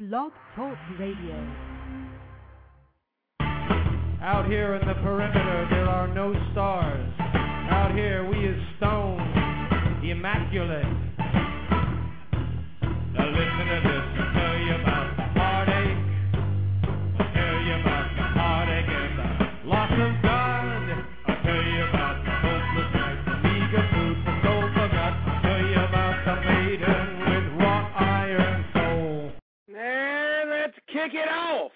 Blog Talk Radio. Out here in the perimeter, there are no stars. Out here, we is stone, immaculate. Now listen to this, I'll tell you about the heartache. I'll tell you about the heartache and the loss of God. I'll tell you about the hopelessness, the meager food for soul forgot. I'll tell you about the maiden with wrought iron soul. Now let's kick it off.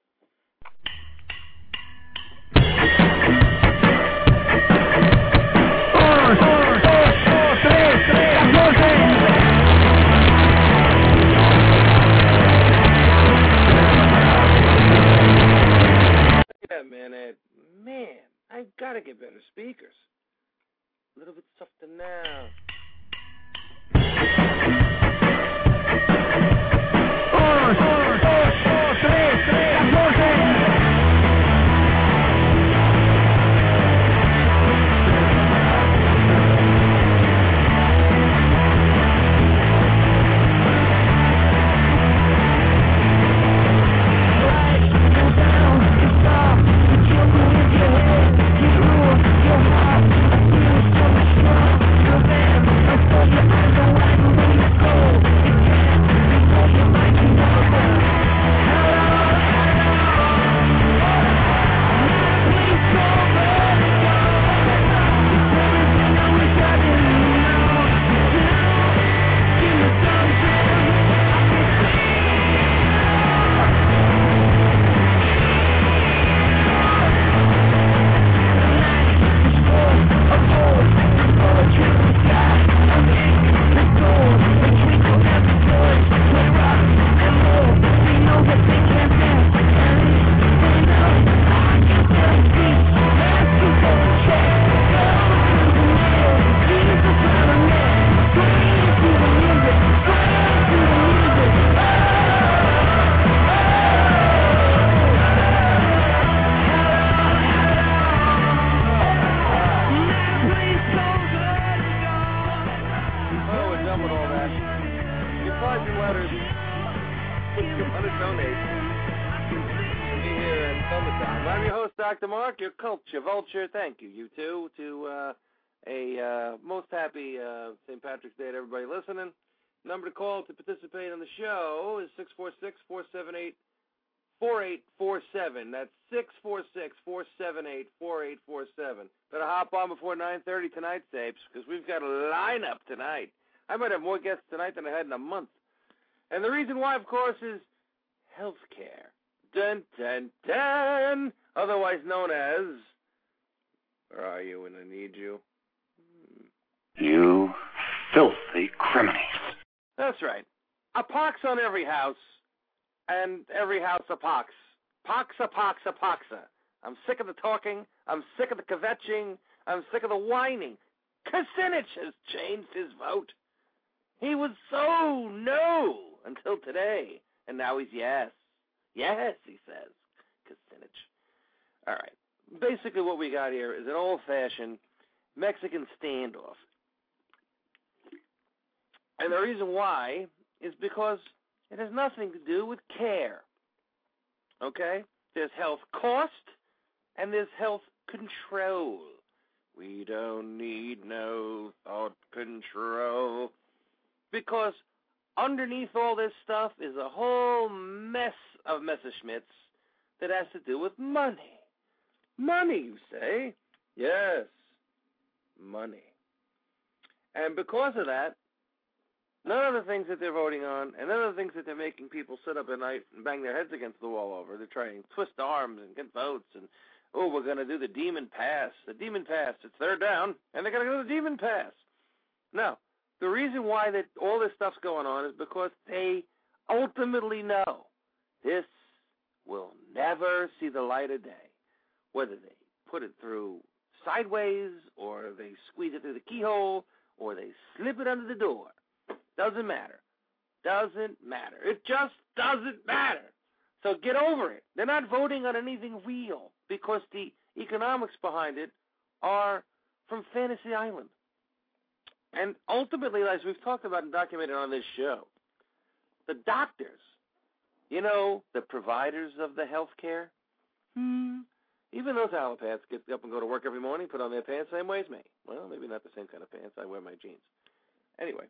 Man, I gotta get better speakers. A little bit softer now. Vulture, thank you. You too. To a most happy St. Patrick's Day to everybody listening. Number to call to participate on the show is 646-478-4847. That's 646-478-4847. Better hop on before 9:30 tonight, Sapes, because we've got a lineup tonight. I might have more guests tonight than I had in a month. And the reason why, of course, is healthcare. Dun, dun, dun! Otherwise known as... Where are you when I need you? You filthy criminals. That's right. A pox on every house, and every house a pox. Pox, a pox, a poxa. I'm sick of the talking. I'm sick of the kvetching. I'm sick of the whining. Kucinich has changed his vote. He was so no until today, and now he's yes. Yes, he says. Kucinich. All right. Basically what we got here is an old-fashioned Mexican standoff. And the reason why is because it has nothing to do with care. Okay? There's health cost and there's health control. We don't need no thought control. Because underneath all this stuff is a whole mess of Messerschmitts that has to do with money. Money, you say? Yes, money. And because of that, none of the things that they're voting on and none of the things that they're making people sit up at night and bang their heads against the wall over, they're trying to twist arms and get votes and, oh, we're going to do the demon pass. The demon pass, it's third down, and they're going to go to the demon pass. No, the reason why that all this stuff's going on is because they ultimately know this will never see the light of day. Whether they put it through sideways or they squeeze it through the keyhole or they slip it under the door. Doesn't matter. Doesn't matter. It just doesn't matter. So get over it. They're not voting on anything real because the economics behind it are from Fantasy Island. And ultimately, as we've talked about and documented on this show, the doctors You know, the providers of the health care? Even those allopaths get up and go to work every morning, put on their pants same way as me. Well, maybe not the same kind of pants. I wear my jeans. Anyway,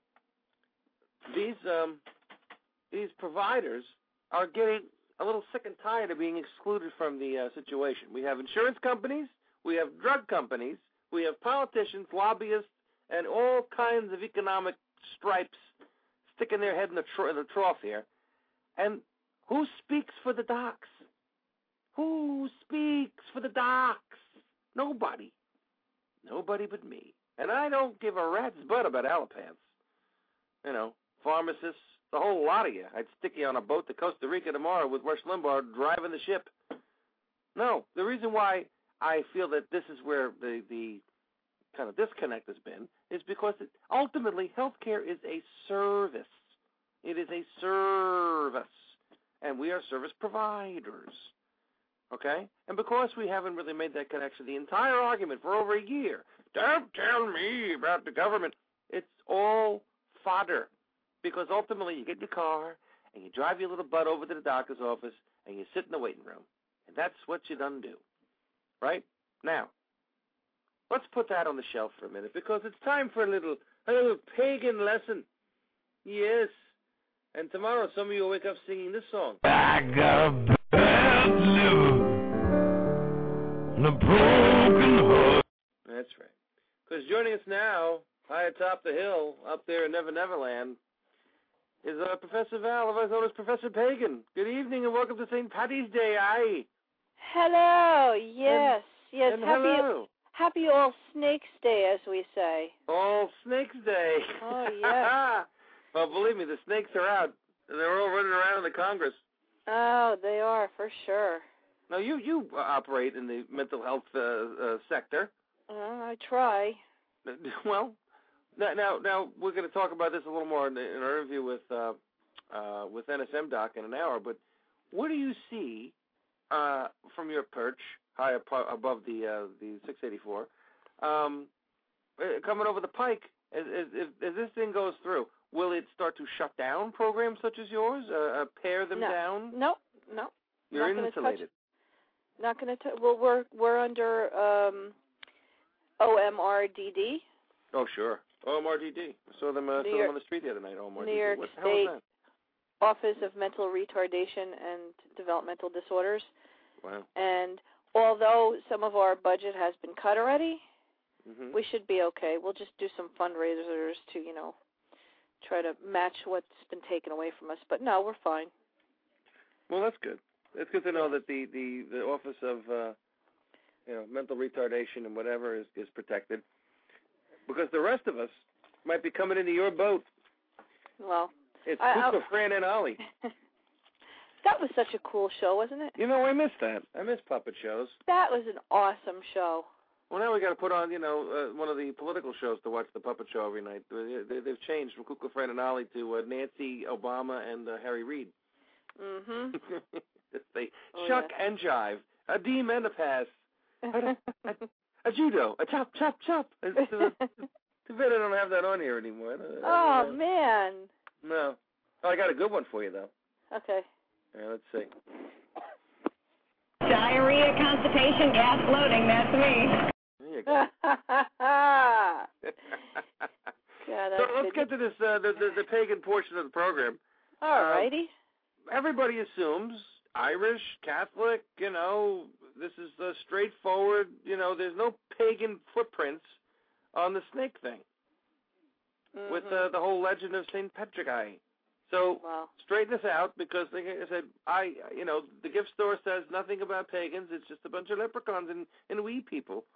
these providers are getting a little sick and tired of being excluded from the situation. We have insurance companies, we have drug companies, we have politicians, lobbyists, and all kinds of economic stripes sticking their head in the trough here. And who speaks for the docs? Who speaks for the docs? Nobody. Nobody but me. And I don't give a rat's butt about allopaths. You know, pharmacists, the whole lot of you. I'd stick you on a boat to Costa Rica tomorrow with Rush Limbaugh driving the ship. No, the reason why I feel that this is where the kind of disconnect has been is because ultimately healthcare is a service. It is a service, and we are service providers. Okay? And because we haven't really made that connection, the entire argument for over a year, don't tell me about the government, it's all fodder. Because ultimately you get in your car and you drive your little butt over to the doctor's office and you sit in the waiting room. And that's what you done do. Right? Now, let's put that on the shelf for a minute because it's time for a little pagan lesson. Yes. And tomorrow some of you will wake up singing this song. I got a bad liver and a broken heart. That's right. Because joining us now, high atop the hill, up there in Never Neverland, is Professor Val, otherwise known as Professor Pagan. Good evening and welcome to St. Paddy's Day, aye. Hello, yes, yes. And hello. Happy All Snakes Day, as we say. All Snakes Day. Oh, yes. Well, believe me, the snakes are out. They're all running around in the Congress. Oh, they are, for sure. Now, you operate in the mental health sector. I try. Well, now we're going to talk about this a little more in our interview with NSM Doc in an hour, but what do you see from your perch high above the 684 coming over the pike as this thing goes through? Will it start to shut down programs such as yours, pare them down? No. You're insulated. Not going to. Well, we're under OMRDD. Oh, sure. OMRDD. I saw them on the street the other night. OMRDD. New York what the hell is State that? Office of Mental Retardation and Developmental Disorders. Wow. And although some of our budget has been cut already, we should be okay. We'll just do some fundraisers to, try to match what's been taken away from us. But no, we're fine. Well, that's good. It's good to know that the Office of Mental Retardation and whatever is protected, because the rest of us might be coming into your boat. Well, it's Kukla, Fran, and Ollie. That was such a cool show, wasn't it? I missed that. I miss puppet shows. That was an awesome show. Well, now we got to put on, one of the political shows to watch the puppet show every night. They've changed from Kukla, Fran, and Ollie to Nancy, Obama, and Harry Reid. Mm-hmm. They shuck and jive, a deem and a pass, a judo, a chop, chop, chop. Too bad I don't have that on here anymore. Oh, man. No. Oh, I got a good one for you, though. Okay. Yeah, let's see. Diarrhea, constipation, gas, bloating, that's me. There you go. God, so let's get to this, the pagan portion of the program. All righty. Everybody assumes Irish, Catholic, this is straightforward, there's no pagan footprints on the snake thing with the whole legend of St. Patrick. So straighten this out because, like I said, the gift store says nothing about pagans. It's just a bunch of leprechauns and wee people.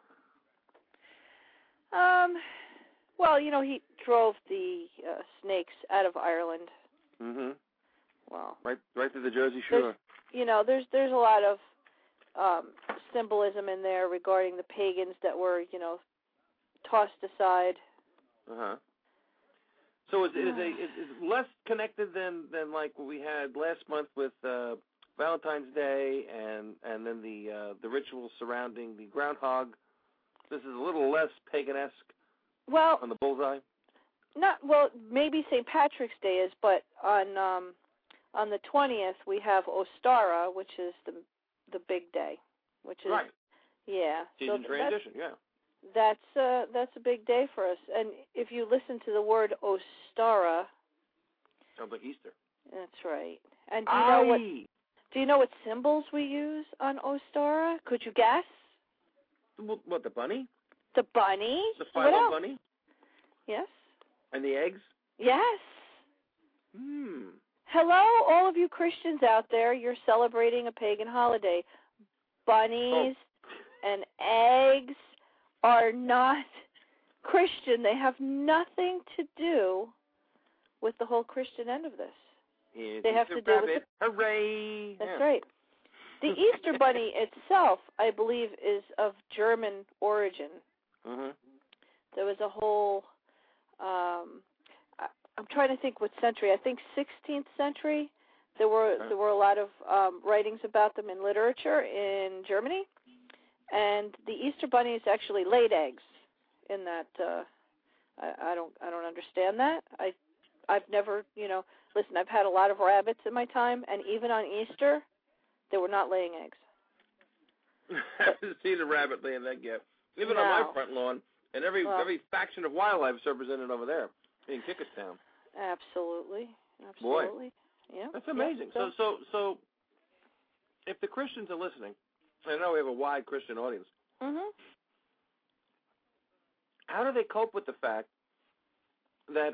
Well, he drove the snakes out of Ireland. Mm-hmm. Well, right to the Jersey Shore. There's a lot of symbolism in there regarding the pagans that were, tossed aside. Uh-huh. So it's less connected than like what we had last month with Valentine's Day and then the rituals surrounding the groundhog. This is a little less pagan-esque. Well, on the bullseye. Maybe St. Patrick's Day is, but on on the 20th we have Ostara, which is the big day, which is right. Yeah. Season transition. Yeah. That's a big day for us. And if you listen to the word Ostara, sounds like Easter. That's right. And do you know what symbols we use on Ostara? Could you guess? What, the bunny? The bunny. The Philo bunny? Yes. And the eggs? Yes. Hello, all of you Christians out there. You're celebrating a pagan holiday. Bunnies and eggs are not Christian. They have nothing to do with the whole Christian end of this. They have to do with Hooray! That's right. The Easter Bunny itself, I believe, is of German origin. Mm-hmm. There was a whole, I'm trying to think what century. I think 16th century. There were a lot of writings about them in literature in Germany, and the Easter Bunnies actually laid eggs. In that, I don't understand that. I've never, listen. I've had a lot of rabbits in my time, and even on Easter, they were not laying eggs. I haven't seen a rabbit laying an egg yet. Even on my front lawn, and every faction of wildlife is represented over there in Kickerstown. Absolutely. Boy, yeah, that's amazing. Yeah, so, if the Christians are listening, I know we have a wide Christian audience. Mm-hmm. How do they cope with the fact that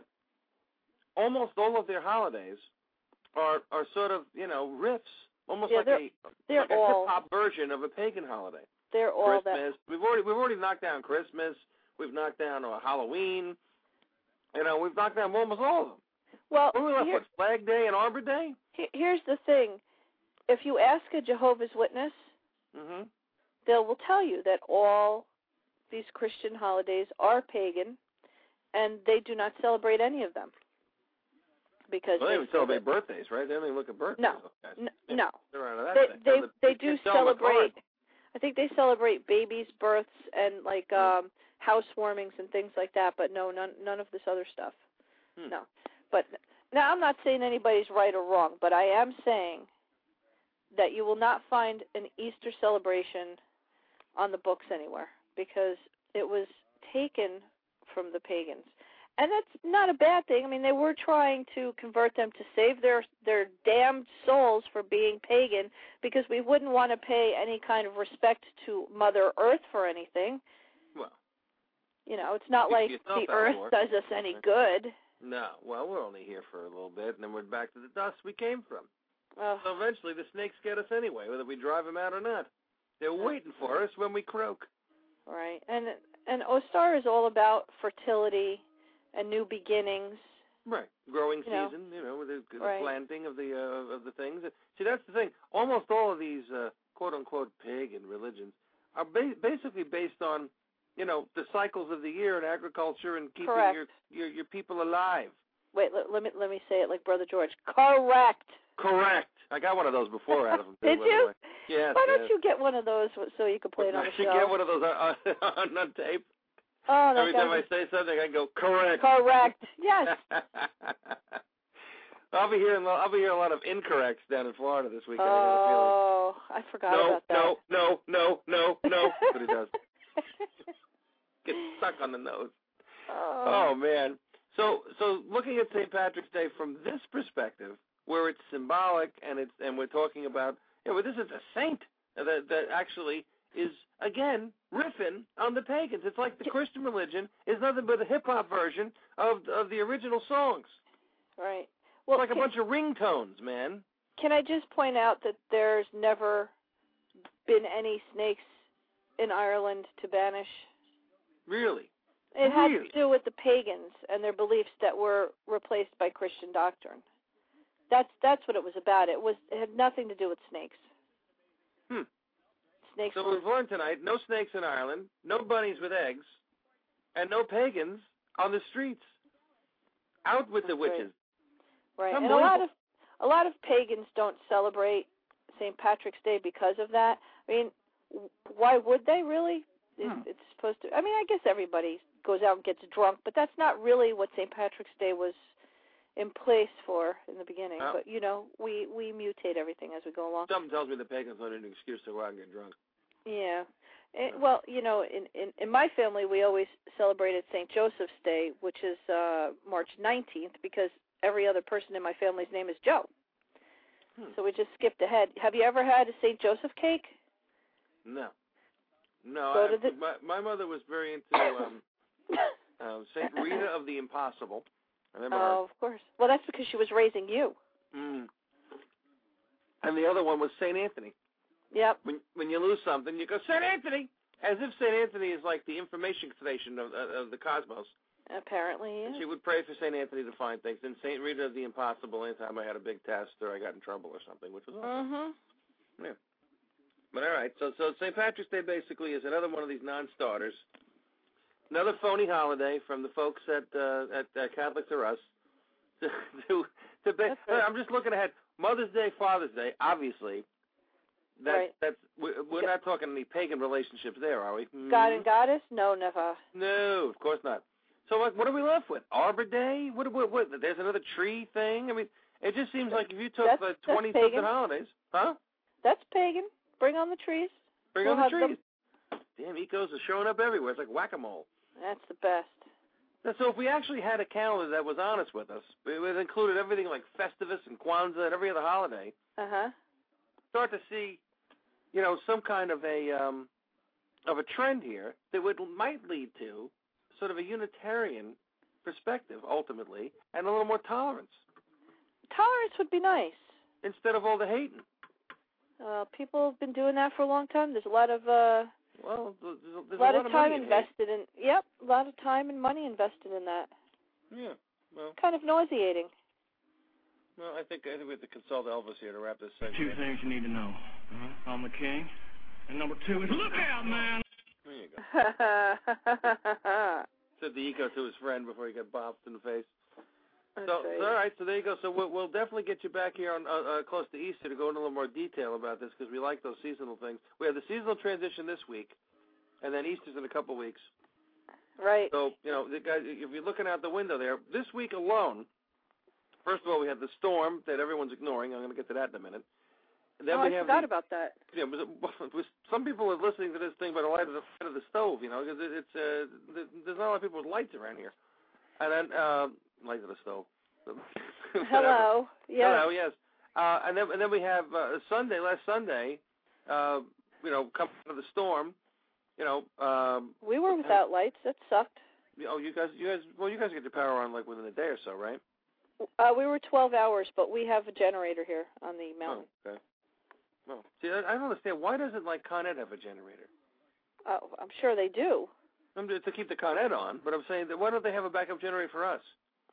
almost all of their holidays are sort of riffs, almost like a hip hop version of a pagan holiday? They're all Christmas. We've already knocked down Christmas. We've knocked down Halloween. We've knocked down almost all of them. Well, we left with Flag Day and Arbor Day. Here's the thing: if you ask a Jehovah's Witness, they will tell you that all these Christian holidays are pagan, and they do not celebrate any of them. Because they don't celebrate birthdays, right? They don't even look at birthdays. No. They're out of that thing. They do celebrate. I think they celebrate babies' births and housewarmings and things like that. But no, none of this other stuff. No. But now I'm not saying anybody's right or wrong, but I am saying that you will not find an Easter celebration on the books anywhere because it was taken from the pagans. And that's not a bad thing. I mean, they were trying to convert them to save their damned souls for being pagan because we wouldn't want to pay any kind of respect to Mother Earth for anything. Well, it's not like the Earth does us any good. No. Well, we're only here for a little bit, and then we're back to the dust we came from. So eventually the snakes get us anyway, whether we drive them out or not. They're waiting for us when we croak. Right. And Ostar is all about fertility and new beginnings. Right. Growing season, with the planting of the things. See, that's the thing. Almost all of these quote-unquote pagan religions are basically based on, the cycles of the year in agriculture and keeping your people alive. Wait, let me say it like Brother George. Correct. I got one of those before out of them. Did you? Yes. Why don't you get one of those so you can play it on the show? I should get one of those on tape. Oh, every time I say something, I go correct. Correct. Yes. I'll be hearing a lot of incorrects down in Florida this weekend. I forgot about that. No. That's what he does. Gets stuck on the nose. Oh man. So looking at St. Patrick's Day from this perspective, where it's symbolic and we're talking about, this is a saint that actually is, again, riffing on the pagans. It's like the Christian religion is nothing but a hip-hop version of the original songs. Right. Well, it's like a bunch of ringtones, man. Can I just point out that there's never been any snakes in Ireland to banish? Really? It had to do with the pagans and their beliefs that were replaced by Christian doctrine. That's what it was about. It had nothing to do with snakes. Snakes. So we've learned tonight: no snakes in Ireland, no bunnies with eggs, and no pagans on the streets. Out with the witches. Right. And a lot of pagans don't celebrate St. Patrick's Day because of that. I mean, why would they really? It's supposed to. I mean, I guess everybody goes out and gets drunk, but that's not really what St. Patrick's Day was in place for in the beginning. Oh. But, we mutate everything as we go along. Something tells me the pagans wanted an excuse to go out and get drunk. Yeah. Well, in my family, we always celebrated St. Joseph's Day, which is March 19th, because every other person in my family's name is Joe. So we just skipped ahead. Have you ever had a St. Joseph cake? No. My mother was very into St. Rita of the Impossible. I remember her. Of course. Well, that's because she was raising you. And the other one was St. Anthony. Yep. When you lose something, you go, St. Anthony! As if St. Anthony is like the information station of the cosmos. Apparently, yeah. And she would pray for St. Anthony to find things. And St. Rita of the Impossible anytime I had a big test or I got in trouble or something, which was awesome. Yeah. But all right, so St. Patrick's Day basically is another one of these non-starters. Another phony holiday from the folks at Catholics R Us. I'm just looking ahead. Mother's Day, Father's Day, obviously. We're not talking any pagan relationships there, are we? God and Goddess? No, never. No, of course not. So what are we left with? Arbor Day? What? There's another tree thing? I mean, it just seems like if you took the 20-something holidays. Huh? That's pagan. Bring on the trees. Bring on the trees. Damn, ecos are showing up everywhere. It's like whack-a-mole. That's the best. So if we actually had a calendar that was honest with us, it included everything like Festivus and Kwanzaa and every other holiday, start to see, some kind of a trend here that might lead to sort of a Unitarian perspective, ultimately, and a little more tolerance. Tolerance would be nice. Instead of all the hating. People have been doing that for a long time. There's a lot of there's a lot of time money invested in. Yep, a lot of time and money invested in that. Yeah, well, kind of nauseating. Well, I think we have to consult Elvis here to wrap this segment. Two things you need to know. I'm the king, and number two is look out, man. There you go. Said the eco to his friend before he got bopped in the face. So all right, so there you go. So we'll definitely get you back here on close to Easter to go into a little more detail about this because we like those seasonal things. We have the seasonal transition this week, and then Easter's in a couple weeks. Right. So, the guys, if you're looking out the window there, this week alone, first of all, we have the storm that everyone's ignoring. I'm going to get to that in a minute. And then we I forgot about that. Yeah, some people are listening to this thing by the light of the stove, because there's not a lot of people with lights around here. And then light of the stove. Hello. Yes. Hello. Yes. And then we have last Sunday. Coming out of the storm. We were without lights. That sucked. You guys get your power on like within a day or so, right? We were 12 hours, but we have a generator here on the mountain. Oh, okay. Well, see, I don't understand. Why doesn't Con Ed have a generator? I'm sure they do. To keep the Con Ed on, but I'm saying that why don't they have a backup generator for us?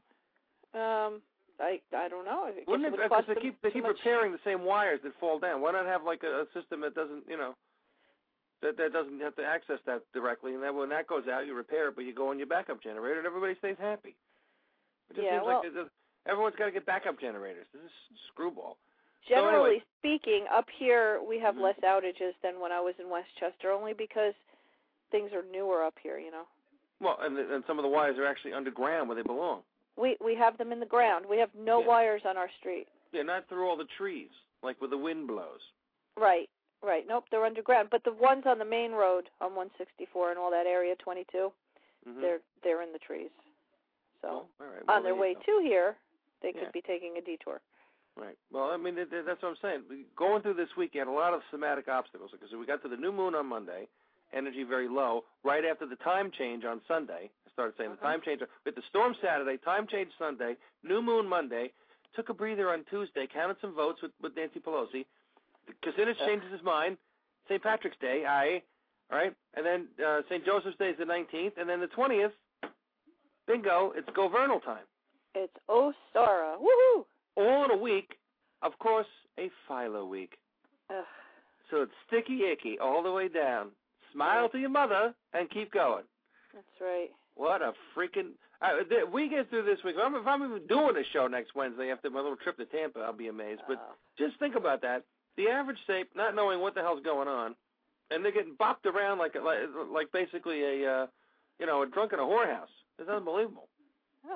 I don't know. Wouldn't it? Because they keep repairing the same wires that fall down. Why not have like a system that doesn't, that doesn't have to access that directly, and then when that goes out, you repair it, but you go on your backup generator, and everybody stays happy. It just seems like everyone's got to get backup generators. This is screwball. Generally speaking, up here we have less outages than when I was in Westchester, only because things are newer up here, Well, and some of the wires are actually underground where they belong. We have them in the ground. We have no wires on our street. Yeah, not through all the trees, like where the wind blows. Right. Nope, they're underground. But the ones on the main road on 164 and all that area, 22, they're in the trees. So on their way to here, they could be taking a detour. Right. Well, I mean, that's what I'm saying. Going through this week, you had a lot of somatic obstacles because we got to the new moon on Monday, energy very low. Right after the time change on Sunday, I started saying the time change. With the storm Saturday, time change Sunday, new moon Monday, took a breather on Tuesday, counted some votes with Nancy Pelosi. Kucinich changes his mind. St. Patrick's Day, all right? And then St. Joseph's Day is the 19th, and then the 20th, bingo, it's Go Vernal time. It's Ostara. Woohoo! All in a week, of course, a Philo week. Ugh. So it's sticky icky all the way down. Smile to your mother and keep going. That's right. What a freaking... we get through this week. If I'm even doing a show next Wednesday after my little trip to Tampa, I'll be amazed. But just think about that. The average sape not knowing what the hell's going on, and they're getting bopped around like basically a drunk in a whorehouse. It's unbelievable. Oh.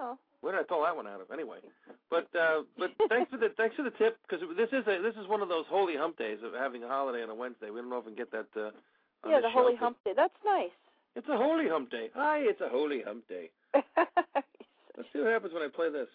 Where did I pull that one out of? Anyway, but thanks for the tip, because this is one of those holy hump days of having a holiday on a Wednesday. We don't often get that. On yeah, the holy show. hump day. That's nice. It's a holy hump day. Hi, it's a holy hump day. Let's see what happens when I play this.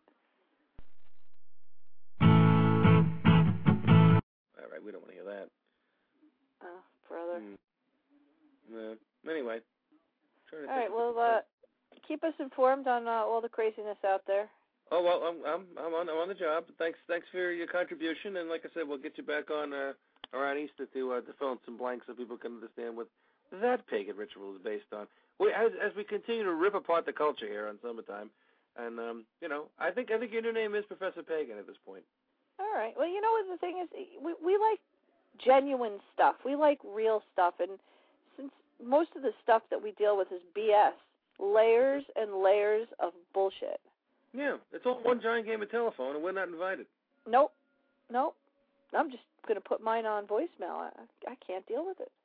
All right, we don't want to hear that. Oh, brother. No. Anyway. All right. Well, keep us informed on all the craziness out there. Oh well, I'm on the job. Thanks for your contribution, and like I said, we'll get you back on around Easter to fill in some blanks so people can understand what that pagan ritual is based on. As we continue to rip apart the culture here on Summertime, and I think your new name is Professor Pagan at this point. All right. Well, the thing is, we like genuine stuff. We like real stuff, and since most of the stuff that we deal with is BS, layers and layers of bullshit. Yeah, it's all one giant game of telephone, and we're not invited. Nope. I'm just going to put mine on voicemail. I can't deal with it.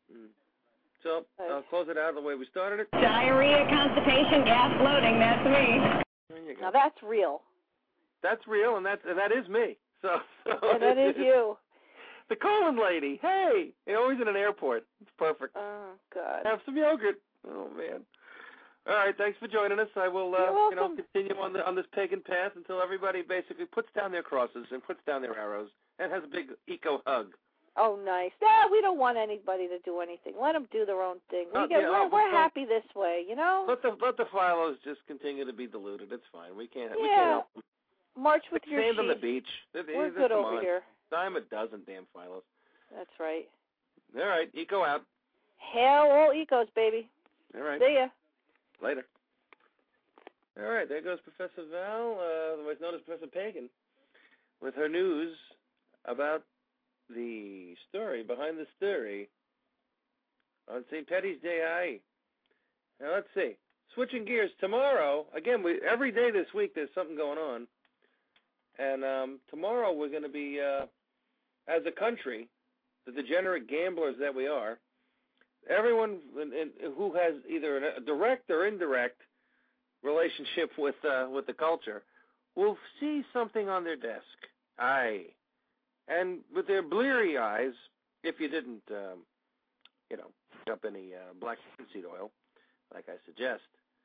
So I'll close it out the way we started it. Diarrhea, constipation, gas, bloating. That's me. There you go. Now that's real. That's real, and that is me. So and that is you. The colon lady. Hey, always in an airport. It's perfect. Oh God. Have some yogurt. Oh man. All right, thanks for joining us. I will, continue on this pagan path until everybody basically puts down their crosses and puts down their arrows and has a big eco hug. Oh, nice. Yeah, we don't want anybody to do anything. Let them do their own thing. We're happy this way, Let the Philos just continue to be diluted. It's fine. We can't. Yeah. We can't help them. March with your sheep. Stand on the sheep. beach. We're good over here. Dime a dozen, damn Philos. That's right. All right, eco out. Hell, all ecos, baby. All right. See ya. Later. All right, there goes Professor Val, otherwise known as Professor Pagan, with her news about the story behind the story on St. Patty's Day. Now, let's see. Switching gears, tomorrow, again, every day this week there's something going on. And tomorrow we're going to be, as a country, the degenerate gamblers that we are, everyone who has either a direct or indirect relationship with the culture will see something on their desk. Aye. And with their bleary eyes, if you didn't, pick up any black linseed oil, like I suggest,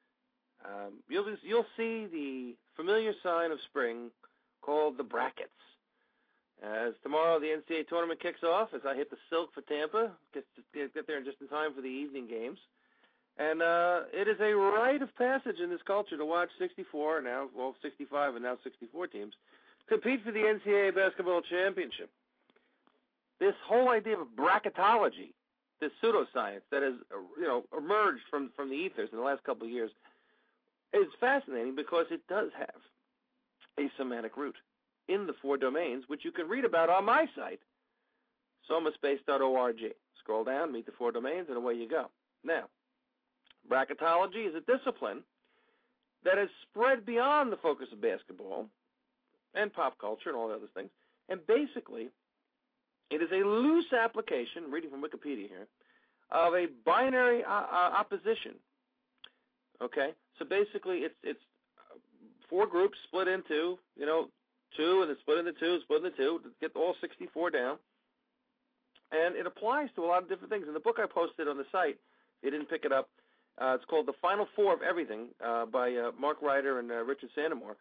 you'll see the familiar sign of spring called the brackets. As tomorrow the NCAA tournament kicks off, as I hit the silk for Tampa, get there just in time for the evening games. And it is a rite of passage in this culture to watch 65 and now 64 teams compete for the NCAA basketball championship. This whole idea of bracketology, this pseudoscience that has emerged from the ethers in the last couple of years, is fascinating because it does have a semantic root in the 4 domains, which you can read about on my site, somaspace.org. Scroll down, meet the 4 domains, and away you go. Now, bracketology is a discipline that has spread beyond the focus of basketball and pop culture and all the other things. And basically, it is a loose application, reading from Wikipedia here, of a binary opposition. Okay? So basically, it's 4 groups split into, 2, and then split into 2, to get all 64 down. And it applies to a lot of different things. In the book I posted on the site, if you didn't pick it up, it's called The Final Four of Everything by Mark Ryder and Richard Sandemore,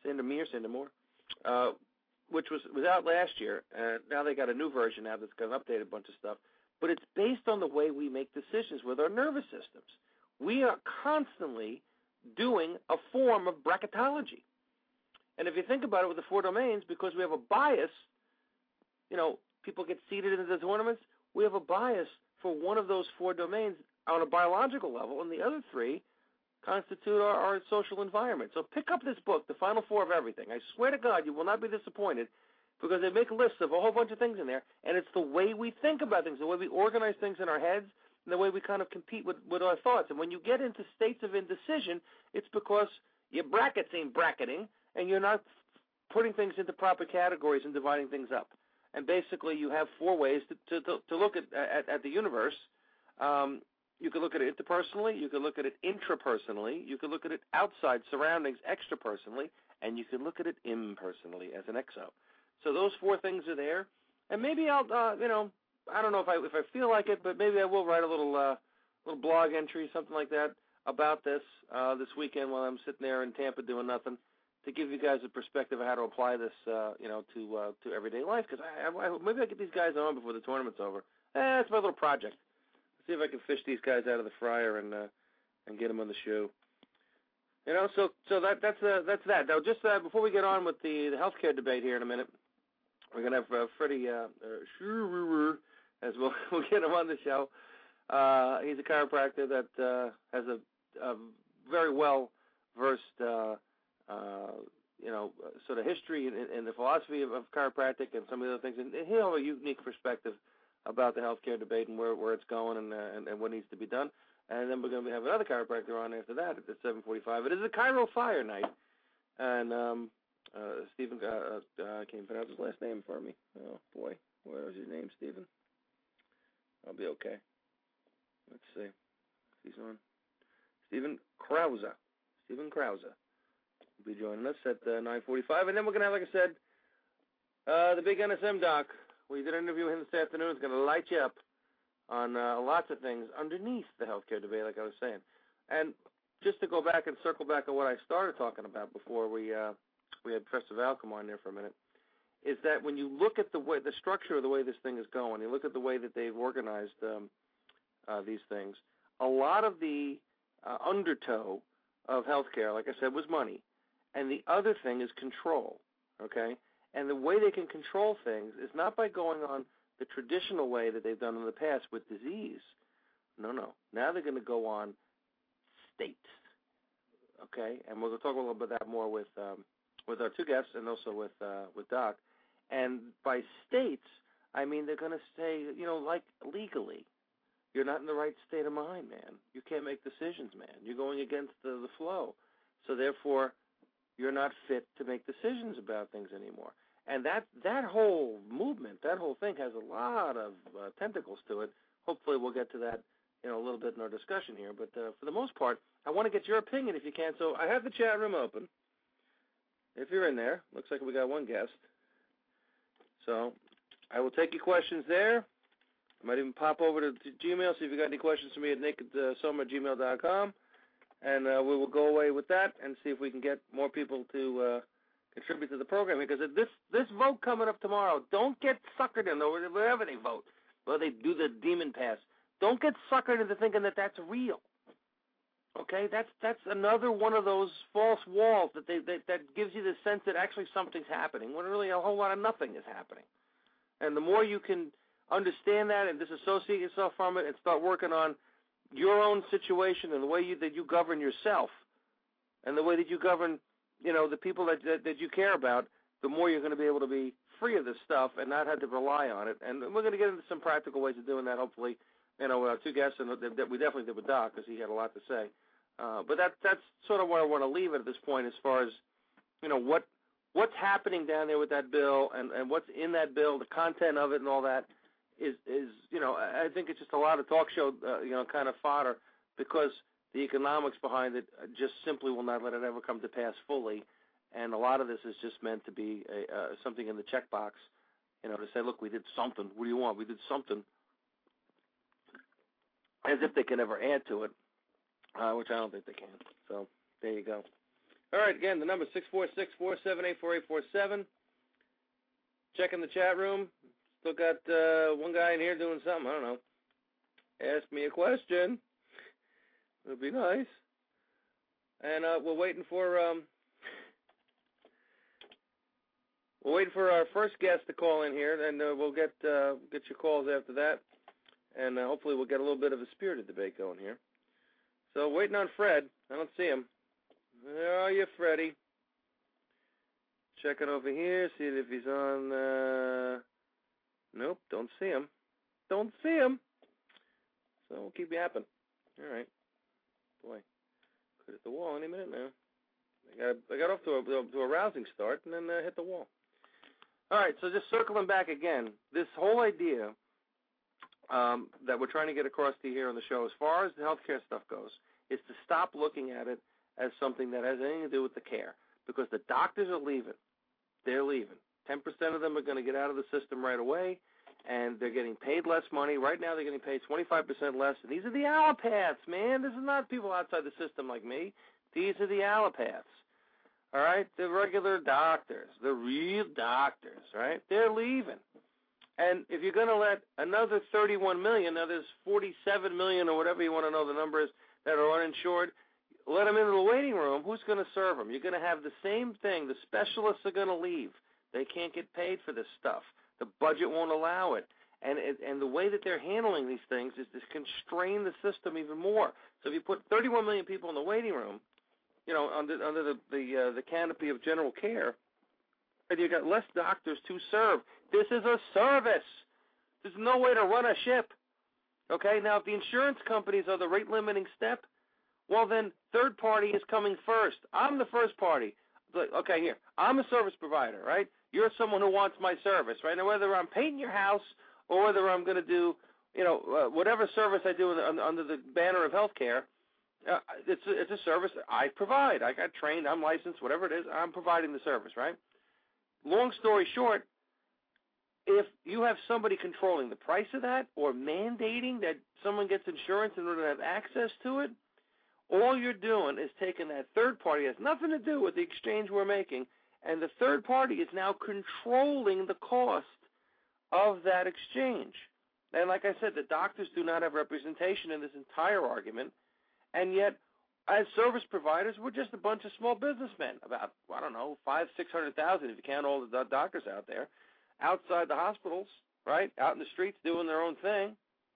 which was out last year. Now they got a new version now that's got an updated bunch of stuff. But it's based on the way we make decisions with our nervous systems. We are constantly doing a form of bracketology. And if you think about it with the 4 domains, because we have a bias, people get seeded into the tournaments, we have a bias for one of those 4 domains on a biological level, and the other 3 constitute our social environment. So pick up this book, The Final Four of Everything. I swear to God, you will not be disappointed, because they make lists of a whole bunch of things in there, and it's the way we think about things, the way we organize things in our heads, and the way we kind of compete with our thoughts. And when you get into states of indecision, it's because your brackets ain't bracketing, and you're not putting things into proper categories and dividing things up. And basically, you have 4 ways to look at the universe, You could look at it interpersonally. You could look at it intrapersonally. You could look at it outside surroundings, extrapersonally, and you could look at it impersonally as an exo. So those 4 things are there. And maybe I'll, I don't know if I feel like it, but maybe I will write a little blog entry, something like that, about this weekend while I'm sitting there in Tampa doing nothing, to give you guys a perspective of how to apply this, to everyday life. Because maybe I'll get these guys on before the tournament's over. That's my little project. See if I can fish these guys out of the fryer and get them on the show. So that's that. Now, just before we get on with the healthcare debate here in a minute, we're gonna have Freddie as we'll get him on the show. He's a chiropractor that has a very well versed sort of history in the philosophy of chiropractic and some of the other things, and he'll have a unique perspective about the healthcare debate and where it's going and what needs to be done. And then we're going to have another chiropractor on after that at 7:45. It is a Chiro Fire night, and Stephen can't pronounce his last name for me. Oh boy, where is your name, Stephen? I'll be okay. Let's see if he's on. Stephen Krause. Stephen Krause will be joining us at 9:45, and then we're going to have, like I said, the big NSM doc. We did an interview with him this afternoon. It's going to light you up on lots of things underneath the healthcare debate, like I was saying. And just to go back and circle back on what I started talking about before we had Professor Val come on there for a minute, is that when you look at the structure of the way this thing is going, you look at the way that they've organized these things, a lot of the undertow of healthcare, like I said, was money. And the other thing is control, okay? And the way they can control things is not by going on the traditional way that they've done in the past with disease. No. Now they're going to go on states, okay? And we'll talk a little bit that more with our 2 guests and also with Doc. And by states, I mean they're going to say, like legally, you're not in the right state of mind, man. You can't make decisions, man. You're going against the flow. So therefore, you're not fit to make decisions about things anymore. And that whole movement, that whole thing has a lot of tentacles to it. Hopefully we'll get to that a little bit in our discussion here. But for the most part, I want to get your opinion if you can. So I have the chat room open. If you're in there, looks like we got 1 guest. So I will take your questions there. I might even pop over to Gmail, see if you got any questions for me at nick@soma@gmail.com. And we will go away with that and see if we can get more people to contribute to the program. Because this vote coming up tomorrow, don't get suckered in, or wherever they vote, or they do the demon pass. Don't get suckered into thinking that that's real. Okay, that's another one of those false walls that gives you the sense that actually something's happening when really a whole lot of nothing is happening. And the more you can understand that and disassociate yourself from it and start working on your own situation and the way that you govern yourself and the way that you govern, the people that you care about, the more you're going to be able to be free of this stuff and not have to rely on it. And we're going to get into some practical ways of doing that, hopefully, with our 2 guests, and that we definitely did with Doc because he had a lot to say. But that's sort of where I want to leave it at this point as far as, what's happening down there with that bill and what's in that bill, the content of it and all that is I think it's just a lot of talk show, kind of fodder because the economics behind it just simply will not let it ever come to pass fully. And a lot of this is just meant to be something in the checkbox, to say, look, we did something. What do you want? We did something. As if they can ever add to it, which I don't think they can. So there you go. All right, again, the number is 646-478-4847. Checking the chat room. Still got 1 guy in here doing something. I don't know. Ask me a question. It would be nice. And we're waiting for our first guest to call in here, and we'll get your calls after that, and hopefully we'll get a little bit of a spirited debate going here. So waiting on Fred. I don't see him. Where are you, Freddie? Checking over here, seeing if he's on. Nope, don't see him. Don't see him. So we'll keep yapping. All right. Boy, could hit the wall any minute now. I got off to a rousing start and then hit the wall. All right, so just circling back again, this whole idea that we're trying to get across to you here on the show, as far as the healthcare stuff goes, is to stop looking at it as something that has anything to do with the care, because the doctors are leaving. They're leaving. 10% of them are going to get out of the system right away, and they're getting paid less money. Right now they're getting paid 25% less, and these are the allopaths, man. This is not people outside the system like me. These are the allopaths, all right? The regular doctors, the real doctors, right? They're leaving. And if you're going to let another 31 million, now there's 47 million or whatever you want to know the number is that are uninsured, let them into the waiting room. Who's going to serve them? You're going to have the same thing. The specialists are going to leave. They can't get paid for this stuff. The budget won't allow it. And the way that they're handling these things is to constrain the system even more. So if you put 31 million people in the waiting room, you know, under the canopy of general care, and you've got less doctors to serve. This is a service. There's no way to run a ship. Okay? Now, if the insurance companies are the rate-limiting step, well, then third party is coming first. I'm the first party. Okay, here. I'm a service provider, right? You're someone who wants my service, right? Now, whether I'm painting your house or whether I'm going to do, you know, whatever service I do under the banner of healthcare, it's a service that I provide. I got trained. I'm licensed. Whatever it is, I'm providing the service, right? Long story short, if you have somebody controlling the price of that or mandating that someone gets insurance in order to have access to it, all you're doing is taking that third party. It has nothing to do with the exchange we're making, and the third party is now controlling the cost of that exchange. And like I said, the doctors do not have representation in this entire argument, and yet as service providers, we're just a bunch of small businessmen, about, I don't know, 500,000-600,000 if you count all the doctors out there, outside the hospitals, right, out in the streets doing their own thing.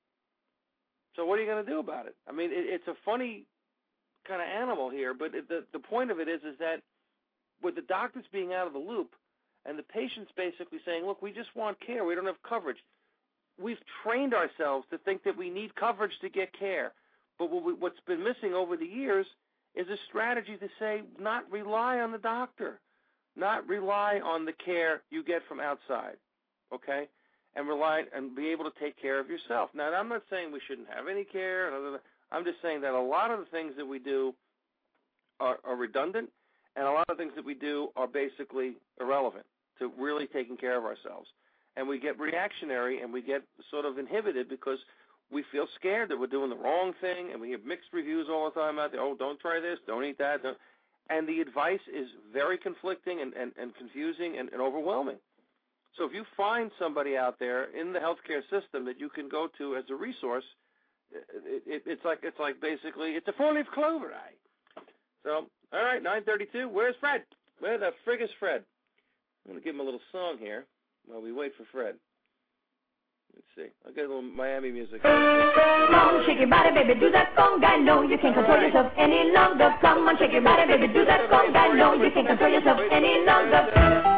So what are you going to do about it? I mean, it's a funny kind of animal here, but the point of it is that with the doctors being out of the loop and the patients basically saying, look, we just want care, we don't have coverage, we've trained ourselves to think that we need coverage to get care. But what's been missing over the years is a strategy to say not rely on the doctor, not rely on the care you get from outside, okay, and rely and be able to take care of yourself. Now, I'm not saying we shouldn't have any care. I'm just saying that a lot of the things that we do are redundant, and a lot of things that we do are basically irrelevant to really taking care of ourselves. And we get reactionary and we get sort of inhibited because we feel scared that we're doing the wrong thing, and we have mixed reviews all the time out there. Oh, don't try this, don't eat that. Don't. And the advice is very conflicting and confusing and overwhelming. So if you find somebody out there in the healthcare system that you can go to as a resource, it's like basically it's a four-leaf clover, right? So, all right, 9:32. Where's Fred? Where the frig is Fred? I'm going to give him a little song here while we wait for Fred. Let's see. I'll get a little Miami music. Come on, shake your body, baby, do that conga. No, you can't control yourself any longer. Come on, shake your body, baby, do that conga. No, you can't control yourself any longer.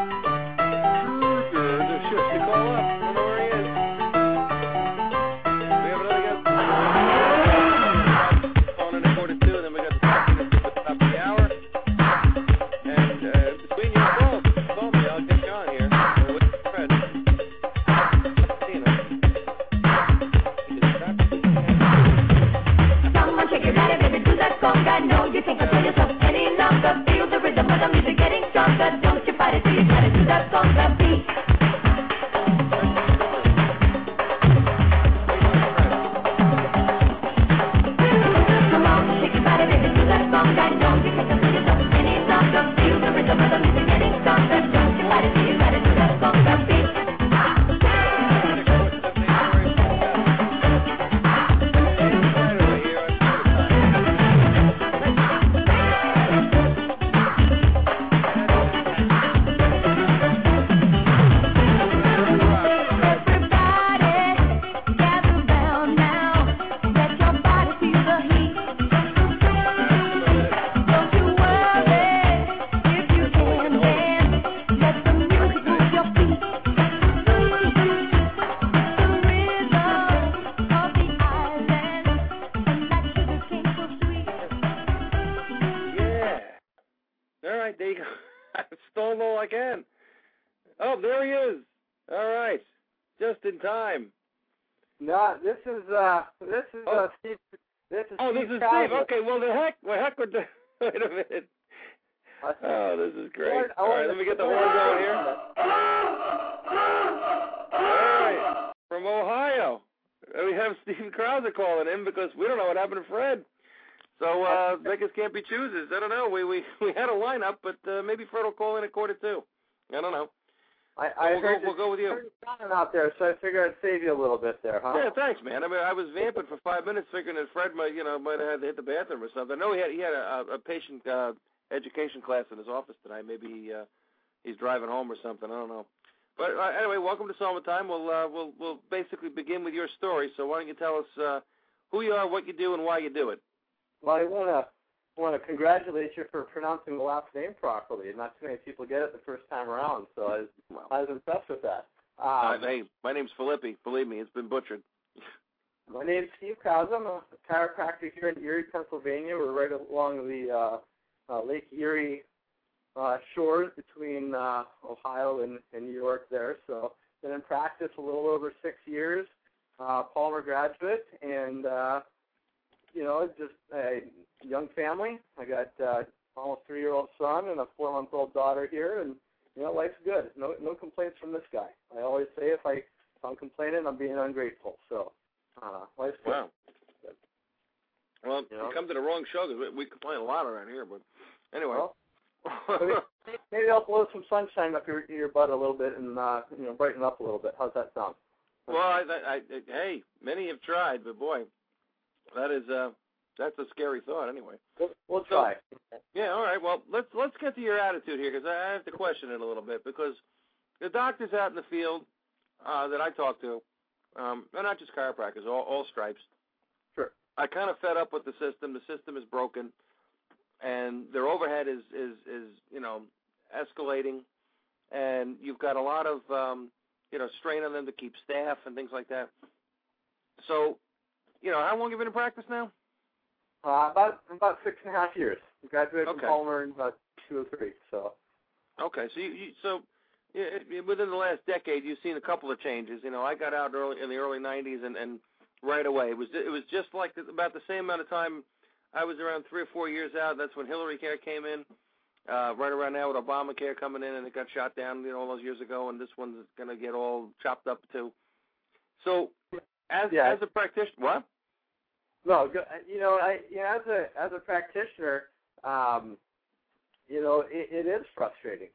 There's a shift to call up. I don't know where he is. We have another guy. On in a quarter two, and then we got the second at the top of the hour. And between you and call me. I'll get you on here. With Fred. Conga, no, you can't control yourself any longer. Feel the rhythm of the music getting stronger. Don't you fight it till you try to do that conga beat. Come on, shake your body, baby, do that conga. No, you can't control yourself any longer. Feel the rhythm of the music getting stronger. Don't you fight it till you try to do that conga beat. Oh, there he is. All right. Just in time. No, this is Steve. This is This Steve is Krause. Steve. Okay, well, the heck with the. Wait a minute. Oh, this is great. All right, let me get the horn going here. All right, from Ohio, we have Steve Krause calling in because we don't know what happened to Fred. So Vegas can't be choosers. I don't know. We had a lineup, but maybe Fred will call in at 1:45. I don't know. We'll go with you. Out there, so I figured I'd save you a little bit there, huh? Yeah, thanks, man. I mean, I was vamping for 5 minutes, thinking that Fred might have had to hit the bathroom or something. I know he had a patient education class in his office tonight. Maybe he's driving home or something. I don't know. But anyway, welcome to Summertime. We'll basically begin with your story. So why don't you tell us who you are, what you do, and why you do it? Well, I want to congratulate you for pronouncing the last name properly. Not too many people get it the first time around, so I was impressed with that. Hey, my name's Filippi. Believe me, it's been butchered. My name's Steve Krause. I'm a chiropractor here in Erie, Pennsylvania. We're right along the Lake Erie shores between Ohio and New York there. So been in practice a little over 6 years. Palmer graduate, and just a young family. I got almost 3-year-old son and a 4-month-old daughter here, and life's good. No complaints from this guy. I always say if I'm complaining, I'm being ungrateful. So life's good. Wow. Well, you come to the wrong show because we complain a lot around here. But anyway, maybe I'll blow some sunshine up your butt a little bit and brighten up a little bit. How's that sound? Well, hey, many have tried, but boy, that's a scary thought. Anyway, we'll try. Yeah, all right. Well, let's get to your attitude here because I have to question it a little bit because the doctors out in the field that I talk to, they're not just chiropractors, all stripes. Sure. I kind of fed up with the system. The system is broken, and their overhead is escalating, and you've got a lot of strain on them to keep staff and things like that. So, how long have you been in practice now? About 6.5 years. I graduated from Palmer in about 2 or 3. So. Okay, so within the last decade, you've seen a couple of changes. I got out in the early '90s, and right away it was just like about the same amount of time. I was around 3 or 4 years out. That's when Hillary Care came in. Right around now with Obamacare coming in, and it got shot down all those years ago, and this one's going to get all chopped up too. So, as a practitioner, what? No, as a practitioner, it is frustrating.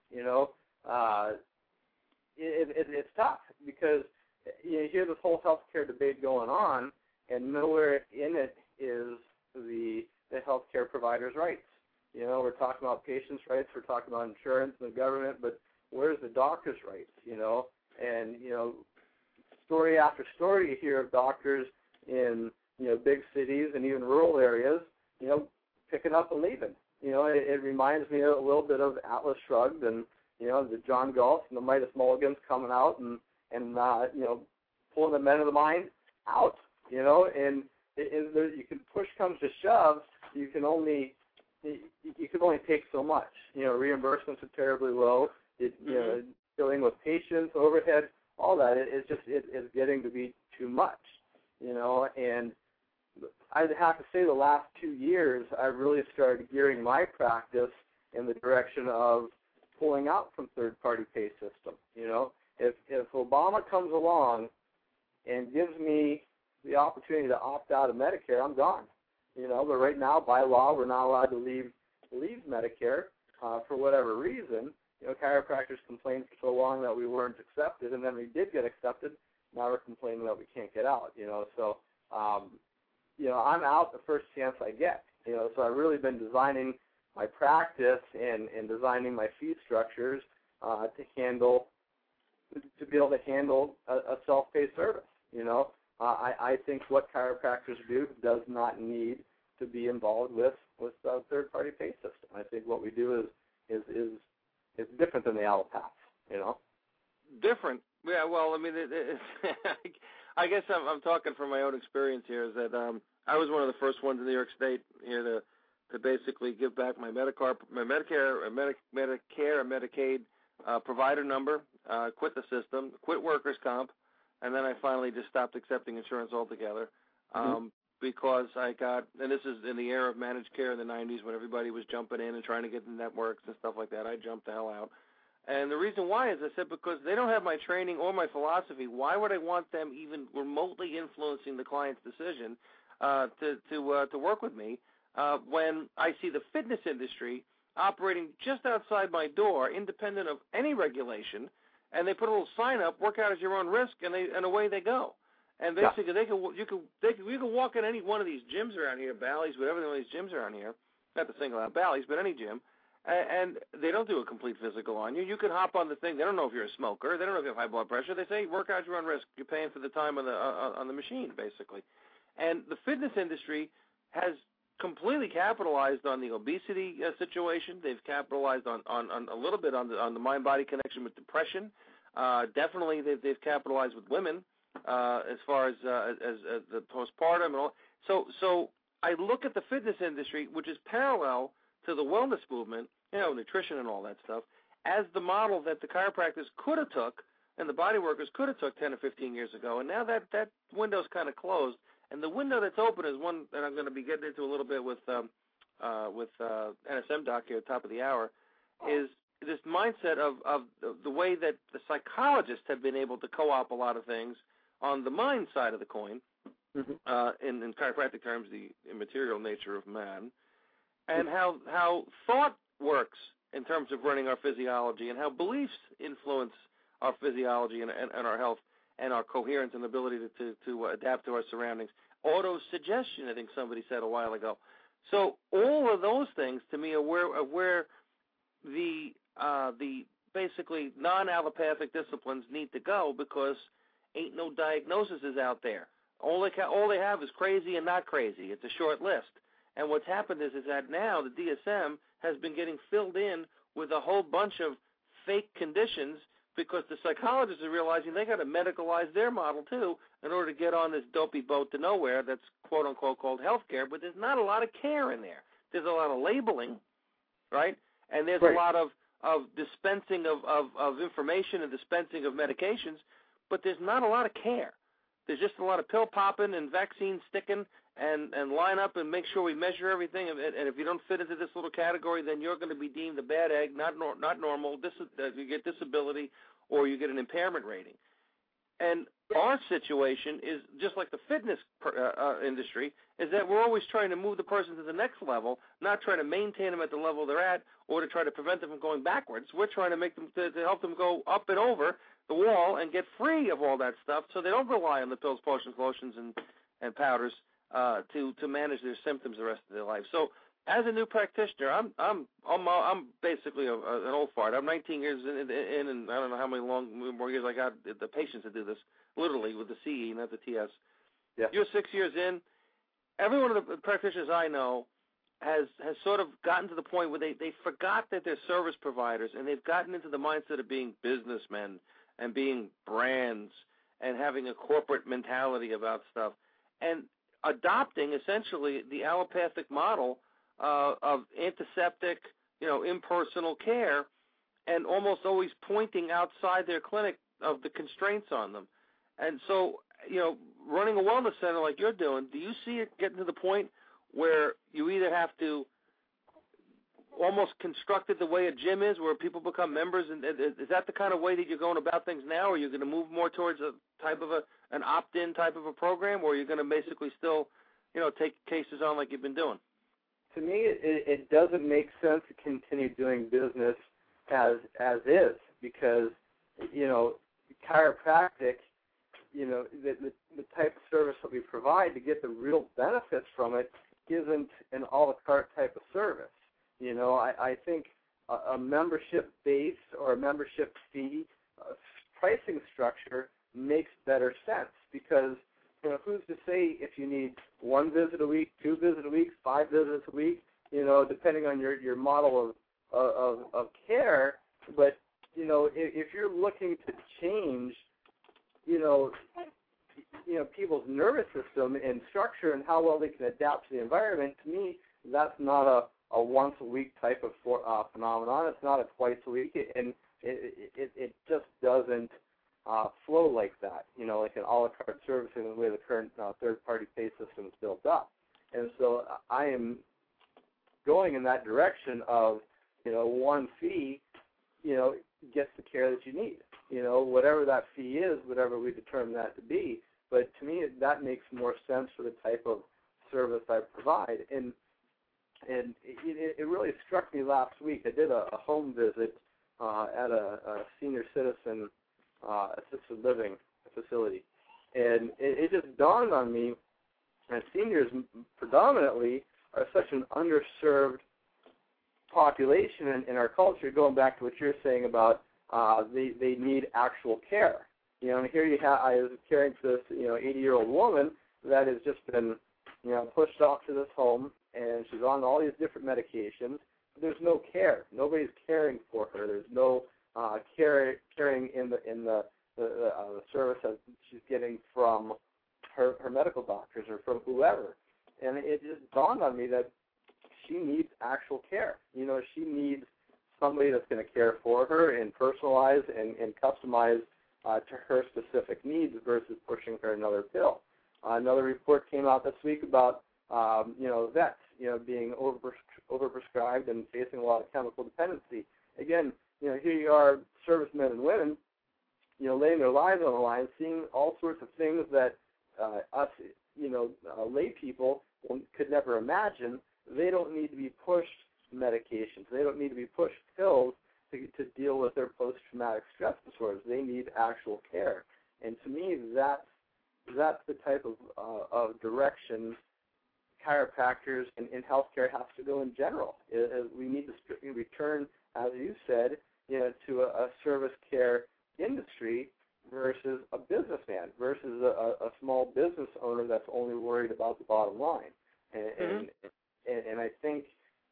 It's tough because you hear this whole healthcare debate going on, and nowhere in it is the healthcare provider's rights. We're talking about patients' rights, we're talking about insurance and the government, but where's the doctor's rights? And story after story you hear of doctors in big cities and even rural areas, picking up and leaving. It reminds me a little bit of Atlas Shrugged and the John Galt and the Midas Mulligans coming out and pulling the men of the mind out. And you can push comes to shove, you can only take so much. Reimbursements are terribly low. Dealing with patients, overhead, all that. It's getting to be too much. And I'd have to say the last 2 years, I've really started gearing my practice in the direction of pulling out from third-party pay system. If Obama comes along and gives me the opportunity to opt out of Medicare, I'm gone. But right now, by law, we're not allowed to leave Medicare for whatever reason. Chiropractors complained for so long that we weren't accepted, and then we did get accepted. Now we're complaining that we can't get out. So I'm out the first chance I get. So I've really been designing my practice and designing my fee structures to be able to handle a self-pay service. I think what chiropractors do does not need to be involved with a third-party pay system. I think what we do is different than the allopaths. Different. Yeah. Well, I mean, I guess I'm talking from my own experience here. Is that I was one of the first ones in New York State here to basically give back my Medicare, and Medicaid provider number, quit the system, quit workers' comp, and then I finally just stopped accepting insurance altogether. Because I got, and this is in the era of managed care in the 90s when everybody was jumping in and trying to get the networks and stuff like that. I jumped the hell out. And the reason why is, I said, because they don't have my training or my philosophy. Why would I want them even remotely influencing the client's decision to work with me when I see the fitness industry operating just outside my door, independent of any regulation, and they put a little sign up, work out at your own risk, and away they go. And basically, you can walk in any one of these gyms around here, Bally's, whatever one of these gyms around here, not to single out Bally's, but any gym, and they don't do a complete physical on you. You can hop on the thing. They don't know if you're a smoker. They don't know if you have high blood pressure. They say, work out your own risk. You're paying for the time on the machine, basically. And the fitness industry has completely capitalized on the obesity situation. They've capitalized on a little bit on the mind-body connection with depression. Definitely, they've capitalized with women. As far as the postpartum and all. So I look at the fitness industry, which is parallel to the wellness movement, nutrition and all that stuff, as the model that the chiropractors could have took and the body workers could have took 10 or 15 years ago. And now that window's kind of closed. And the window that's open is one that I'm going to be getting into a little bit with NSM Doc here at the top of the hour, is this mindset of the way that the psychologists have been able to co-op a lot of things on the mind side of the coin, in chiropractic terms, the immaterial nature of man, and how thought works in terms of running our physiology, and how beliefs influence our physiology and our health and our coherence and ability to adapt to our surroundings. Auto-suggestion, I think somebody said a while ago. So all of those things, to me, are where the basically non-allopathic disciplines need to go, because ain't no diagnoses out there. All they have is crazy and not crazy. It's a short list. And what's happened is that now the DSM has been getting filled in with a whole bunch of fake conditions, because the psychologists are realizing they got to medicalize their model too in order to get on this dopey boat to nowhere that's quote unquote called healthcare. But there's not a lot of care in there. There's a lot of labeling, right? And there's a lot of dispensing of information and dispensing of medications. But there's not a lot of care. There's just a lot of pill popping and vaccine sticking and line up and make sure we measure everything. And if you don't fit into this little category, then you're going to be deemed a bad egg, not normal. You get disability, or you get an impairment rating. And our situation is just like the fitness industry, is that we're always trying to move the person to the next level, not trying to maintain them at the level they're at, or to try to prevent them from going backwards. We're trying to make them to help them go up and over the wall and get free of all that stuff, so they don't rely on the pills, potions, lotions, and powders to manage their symptoms the rest of their life. So, as a new practitioner, I'm basically an old fart. I'm 19 years in, and I don't know how many more years I got the patience to do this, literally with the CE, not the TS. Yeah. You're 6 years in. Every one of the practitioners I know has sort of gotten to the point where they forgot that they're service providers, and they've gotten into the mindset of being businessmen and being brands and having a corporate mentality about stuff, and adopting essentially the allopathic model of antiseptic, impersonal care, and almost always pointing outside their clinic of the constraints on them. And so, running a wellness center like you're doing, do you see it getting to the point where you either have to almost construct it the way a gym is, where people become members, and is that the kind of way that you're going about things now, or are you going to move more towards a type of an opt-in type of a program, or are you going to basically still, take cases on like you've been doing? To me, it doesn't make sense to continue doing business as is, because, chiropractic, the type of service that we provide to get the real benefits from it isn't an a la carte type of service. I think a membership base or a membership fee pricing structure makes better sense, because who's to say if you need 1 visit a week, 2 visits a week, 5 visits a week, depending on your model of care. But if you're looking to change people's nervous system and structure and how well they can adapt to the environment, to me, that's not a once a week type of phenomenon. It's not a twice a week, and it just doesn't flow like that, like an a la carte service in the way the current third-party pay system is built up. And so I am going in that direction of, one fee, gets the care that you need. Whatever that fee is, whatever we determine that to be. But to me, that makes more sense for the type of service I provide. And it really struck me last week. I did a home visit at a senior citizen assisted living facility. And it just dawned on me that seniors predominantly are such an underserved population in our culture, going back to what you're saying about they need actual care. And here I was caring for this 80-year-old woman that has just been pushed off to this home, and she's on all these different medications. There's no care. Nobody's caring for her. There's no caring in the service that she's getting from her medical doctors or from whoever. And it just dawned on me that she needs actual care. She needs somebody that's going to care for her and personalize and customize to her specific needs versus pushing her another pill. Another report came out this week about vets being overprescribed and facing a lot of chemical dependency. Again, here you are, servicemen and women, laying their lives on the line, seeing all sorts of things that us, lay people could never imagine. They don't need to be pushed medications. They don't need to be pushed pills to deal with their post-traumatic stress disorders. They need actual care. And to me, that's the type of direction chiropractors and healthcare has to go in general. We need to return, as you said, to a service care industry versus a businessman, versus a small business owner that's only worried about the bottom line. And I think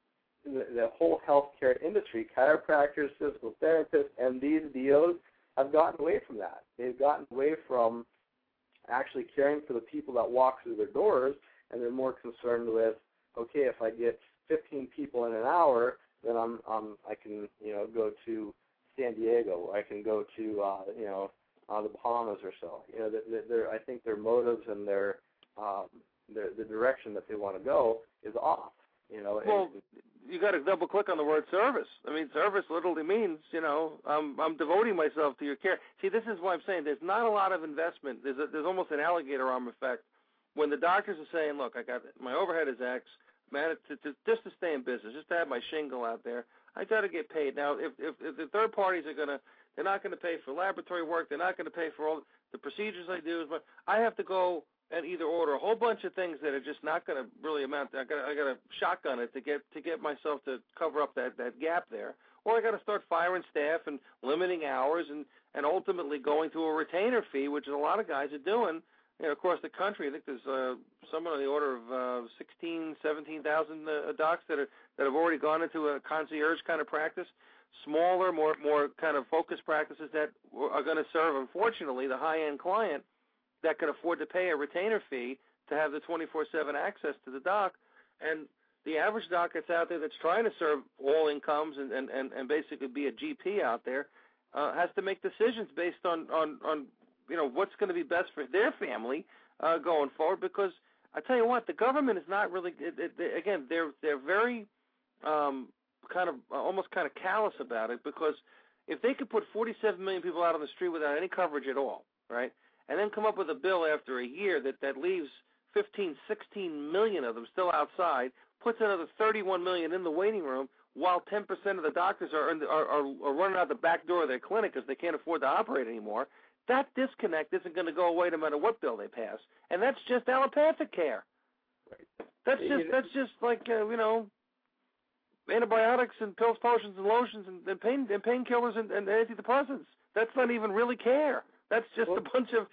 the whole healthcare industry, chiropractors, physical therapists, and these DOs have gotten away from that. They've gotten away from actually caring for the people that walk through their doors, and they're more concerned with, okay, if I get 15 people in an hour, then I can go to San Diego, or I can go to the Bahamas or so. I think their motives and the direction that they want to go is off. Well, you got to double click on the word service. I mean, service literally means I'm devoting myself to your care. See, this is why I'm saying there's not a lot of investment. There's almost an alligator arm effect when the doctors are saying, look, I got my overhead is X, man, just to stay in business, just to have my shingle out there, I got to get paid. Now, if the third parties they're not going to pay for laboratory work, they're not going to pay for all the procedures I do, but I have to go and either order a whole bunch of things that are just not going to really amount. I got to shotgun it to get myself to cover up that gap there, or I got to start firing staff and limiting hours and ultimately going to a retainer fee, which is a lot of guys are doing. Across the country, I think there's someone on the order of 16,000, 17,000 docs that have already gone into a concierge kind of practice, smaller, more kind of focused practices that are going to serve, unfortunately, the high-end client that can afford to pay a retainer fee to have the 24/7 access to the doc. And the average doc that's out there that's trying to serve all incomes and basically be a GP out there has to make decisions based on what's going to be best for their family going forward. Because I tell you what, the government is not really. Again, they're very kind of almost kind of callous about it, because if they could put 47 million people out on the street without any coverage at all, right? And then come up with a bill after a year that leaves 15, 16 million of them still outside, puts another 31 million in the waiting room, while 10% of the doctors are running out the back door of their clinic because they can't afford to operate anymore. That disconnect isn't going to go away no matter what bill they pass, and that's just allopathic care. Right. That's just like antibiotics and pills, potions, and lotions, and painkillers and antidepressants. That's not even really care. That's just a bunch of,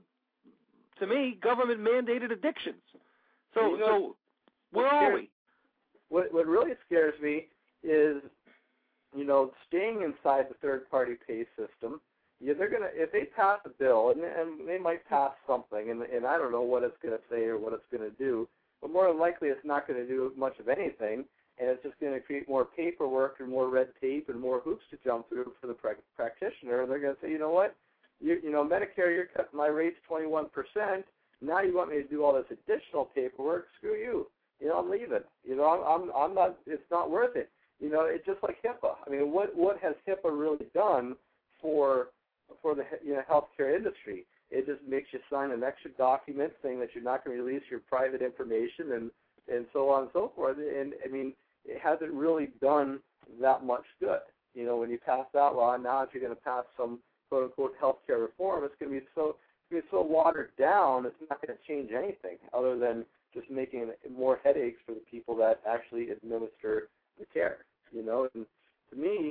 to me, government-mandated addictions. So where are we? What really scares me is, staying inside the third-party pay system. They're gonna, if they pass a bill, and they might pass something, and I don't know what it's going to say or what it's going to do, but more than likely it's not going to do much of anything, and it's just going to create more paperwork and more red tape and more hoops to jump through for the practitioner, and they're going to say, you know what? Medicare, you're cutting my rates 21%. Now you want me to do all this additional paperwork? Screw you. I'm leaving. I'm not. It's not worth it. It's just like HIPAA. I mean, what has HIPAA really done for the healthcare industry? It just makes you sign an extra document saying that you're not going to release your private information and so on and so forth. And I mean, it hasn't really done that much good. When you pass that law, now if you're going to pass some quote unquote healthcare reform, it's going to be so watered down. It's not going to change anything other than just making more headaches for the people that actually administer the care. And to me,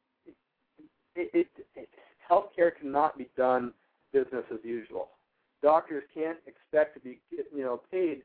healthcare cannot be done business as usual. Doctors can't expect to be, paid.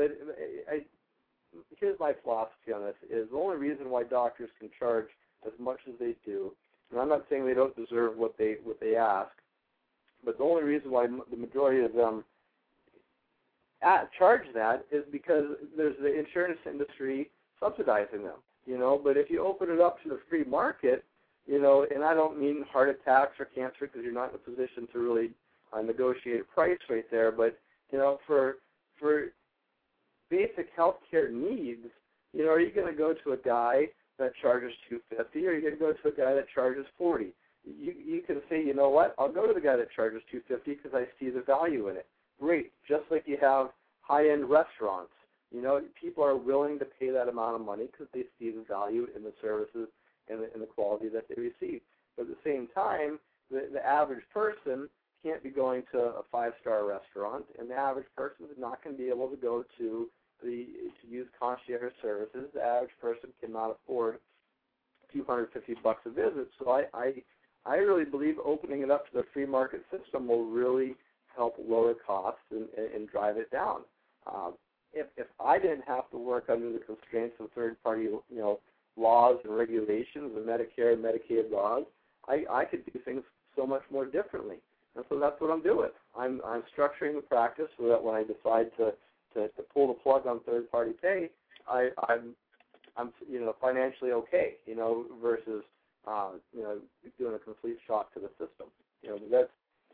Here's my philosophy on this: is the only reason why doctors can charge as much as they do, and I'm not saying they don't deserve what they ask, but the only reason why the majority of them charge that is because there's the insurance industry subsidizing them. But if you open it up to the free market, and I don't mean heart attacks or cancer because you're not in a position to really negotiate a price right there, but for basic healthcare needs, are you going to go to a guy that charges $250, or are you going to go to a guy that charges $40? You can say, you know what, I'll go to the guy that charges $250 because I see the value in it. Great, just like you have high-end restaurants. People are willing to pay that amount of money because they see the value in the services and the quality that they receive. But at the same time, the average person can't be going to a five-star restaurant, and the average person is not going to be able to go to use concierge services. The average person cannot afford $250 a visit. So I really believe opening it up to the free market system will really help lower costs and drive it down. If I didn't have to work under the constraints of third-party, laws and regulations, the Medicare and Medicaid laws, I could do things so much more differently. And so that's what I'm doing. I'm structuring the practice so that when I decide to pull the plug on third-party pay, I'm financially okay, versus doing a complete shock to the system. That's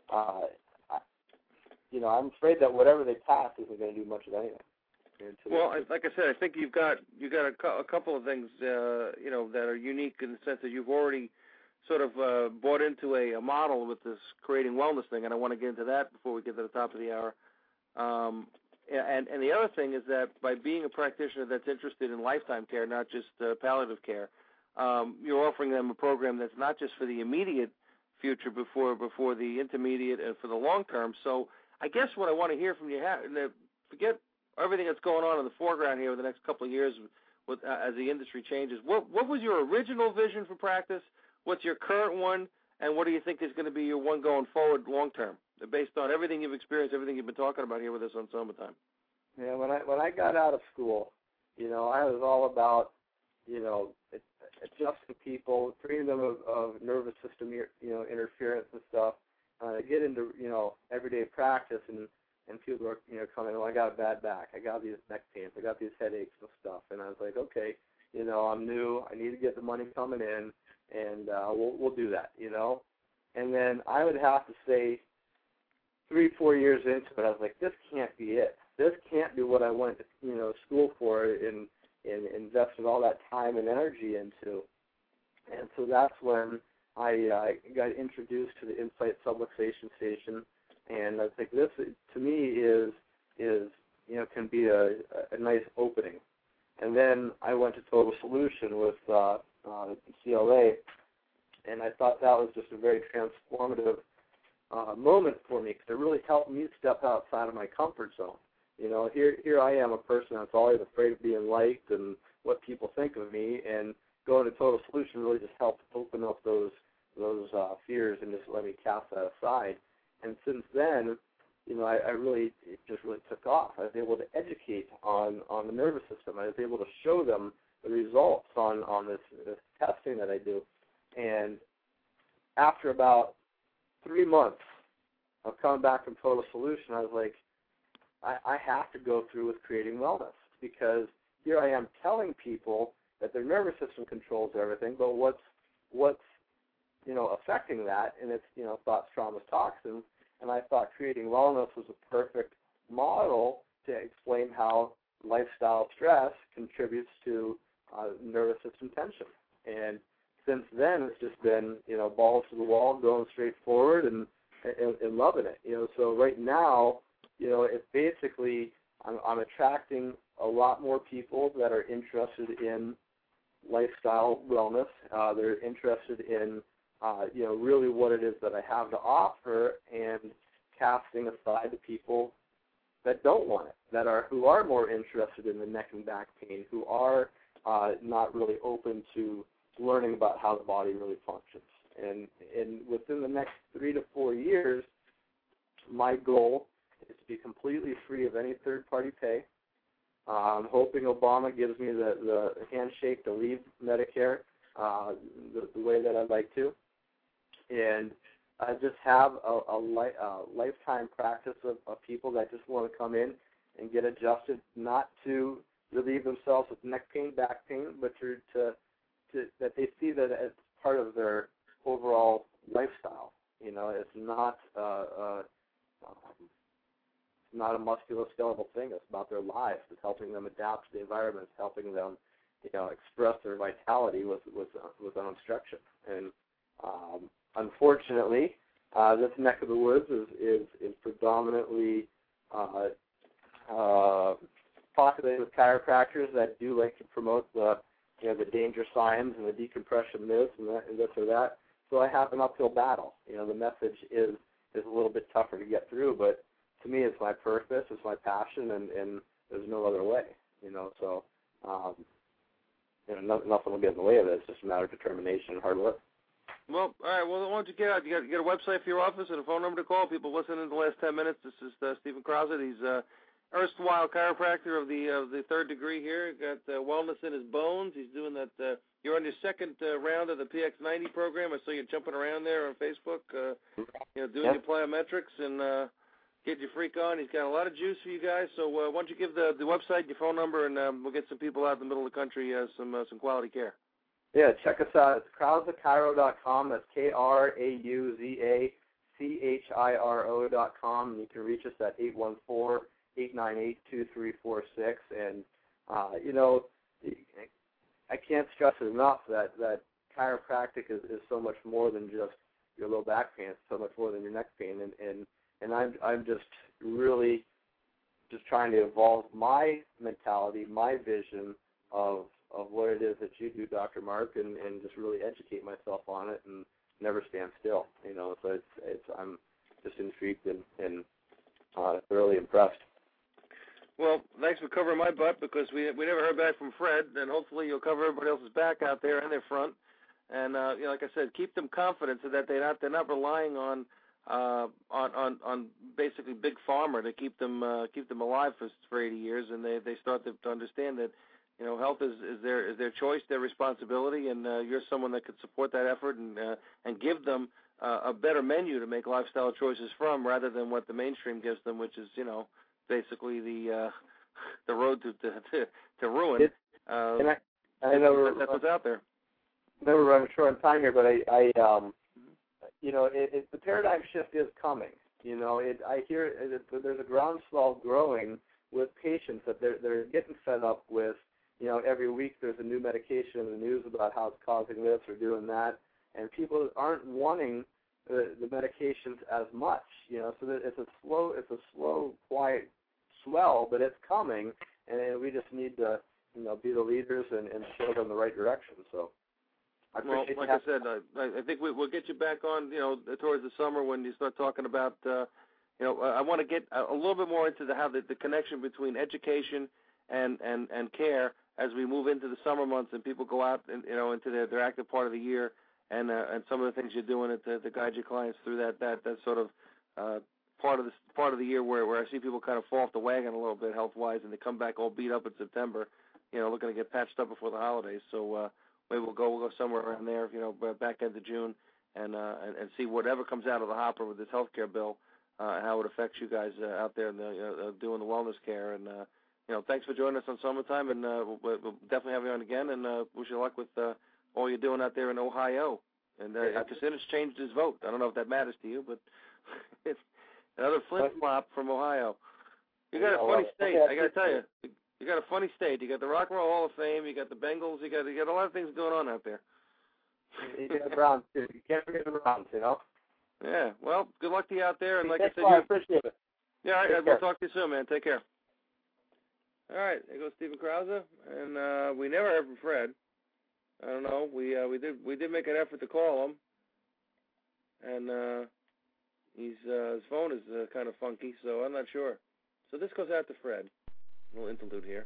I'm afraid that whatever they pass isn't going to do much of anything. Well, like I said, I think you've got a couple of things that are unique in the sense that you've already sort of bought into a model with this creating wellness thing, and I want to get into that before we get to the top of the hour. And the other thing is that by being a practitioner that's interested in lifetime care, not just palliative care, you're offering them a program that's not just for the immediate future, before the intermediate and for the long term. So I guess what I want to hear from you, forget everything that's going on in the foreground here over the next couple of years as the industry changes. What was your original vision for practice? What's your current one? And what do you think is going to be your one going forward long term, based on everything you've experienced, everything you've been talking about here with us on Summertime? Yeah, when I got out of school, I was all about, adjusting people, freeing them of nervous system, interference and stuff, get into, everyday practice, and people are, coming, I got a bad back, I got these neck pains, I got these headaches and stuff, and I was like, okay, I'm new, I need to get the money coming in, and we'll do that, And then I would have to say 3-4 years into it, I was like, this can't be it. This can't be what I went to, school for and invested all that time and energy into. And so that's when I got introduced to the Insight Subluxation Station, and I was like, this to me is can be a nice opening. And then I went to Total Solution with CLA, and I thought that was just a very transformative moment for me, because it really helped me step outside of my comfort zone. Here I am, a person that's always afraid of being liked and what people think of me, and going to Total Solution really just helped open up those fears and just let me cast that aside. And since then, it just really took off. I was able to educate on the nervous system. I was able to show them the results on this testing that I do. And after about 3 months of coming back from Total Solution, I was like, I have to go through with Creating Wellness, because here I am telling people that their nervous system controls everything, but what's affecting that, and it's, thoughts, traumas, toxins. And I thought creating wellness was a perfect model to explain how lifestyle stress contributes to nervous system tension. And since then, it's just been, balls to the wall, going straight forward and loving it. So right now, it's basically I'm attracting a lot more people that are interested in lifestyle wellness. They're interested in, really what it is that I have to offer, and casting aside the people that don't want it, who are more interested in the neck and back pain, who are not really open to learning about how the body really functions. And within the next 3 to 4 years, my goal is to be completely free of any third-party pay. I'm hoping Obama gives me the handshake to leave Medicare the way that I'd like to. And I just have a lifetime practice of people that just want to come in and get adjusted, not to relieve themselves with neck pain, back pain, but to that they see that as part of their overall lifestyle. It's not not a musculoskeletal thing. It's about their lives. It's helping them adapt to the environment. It's helping them, express their vitality with obstruction. And unfortunately, this neck of the woods is predominantly populated with chiropractors that do like to promote the danger signs and the decompression myths and this or that. So I have an uphill battle. The message is a little bit tougher to get through, but to me, it's my purpose, it's my passion, and there's no other way. So nothing will get in the way of it. It's just a matter of determination and hard work. Well, all right. Well, why don't you get out? You got a website for your office and a phone number to call people listening in the last 10 minutes. This is Stephen Krause. He's erstwhile chiropractor of the third degree here. Got wellness in his bones. He's doing that. You're on your second round of the PX90 program. I saw you jumping around there on Facebook, doing your plyometrics and get your freak on. He's got a lot of juice for you guys. So why don't you give the website, your phone number, and we'll get some people out in the middle of the country some quality care. Yeah, check us out. It's KrauzeChiro.com. That's KrauzeChiro.com. And you can reach us at 814-898-2346. And, I can't stress it enough that chiropractic is so much more than just your low back pain. It's so much more than your neck pain. And I'm just really just trying to evolve my mentality, my vision of what it is that you do, Dr. Mark, and just really educate myself on it and never stand still. So I'm just intrigued and thoroughly impressed. Well, thanks for covering my butt, because we never heard back from Fred, and hopefully you'll cover everybody else's back out there and their front. And like I said, keep them confident so that they're not relying on basically big pharma to keep them alive for 80 years, and they start to understand that health is their choice, their responsibility, and you're someone that could support that effort and give them a better menu to make lifestyle choices from, rather than what the mainstream gives them, which is basically the road to ruin. And I know that's what's out there. Never run short on time here, but the paradigm shift is coming. I hear there's a groundswell growing with patients that they're getting fed up with. Every week there's a new medication in the news about how it's causing this or doing that, and people aren't wanting the medications as much. So that it's a slow, quiet swell, but it's coming, and we just need to, be the leaders and show them the right direction. So. Well, like I said, I think we'll get you back on, towards the summer when you start talking about, I want to get a little bit more into how the connection between education and care as we move into the summer months and people go out and, into their active part of the year, and some of the things you're doing to guide your clients through that sort of part of the year where I see people kind of fall off the wagon a little bit health-wise, and they come back all beat up in September, looking to get patched up before the holidays. So. Maybe we'll go somewhere around there, back end of June, and see whatever comes out of the hopper with this health care bill, and how it affects you guys out there and doing the wellness care. And thanks for joining us on Summertime, and we'll definitely have you on again. And wish you luck with all you're doing out there in Ohio. And DeSantis changed his vote. I don't know if that matters to you, but it's another flip-flop from Ohio. You got a funny state. I got to tell you, you got a funny state. You got the Rock and Roll Hall of Fame. You got the Bengals. You got a lot of things going on out there. You got the Browns too. You can't forget the Browns, you know. Yeah. Well, good luck to you out there. And like I said, I appreciate it. Yeah. All right. We'll talk to you soon, man. Take care. All right. There goes Stephen Krause, and we never heard from Fred. I don't know. We did make an effort to call him, and his phone is kind of funky, so I'm not sure. So this goes out to Fred. A little interlude here.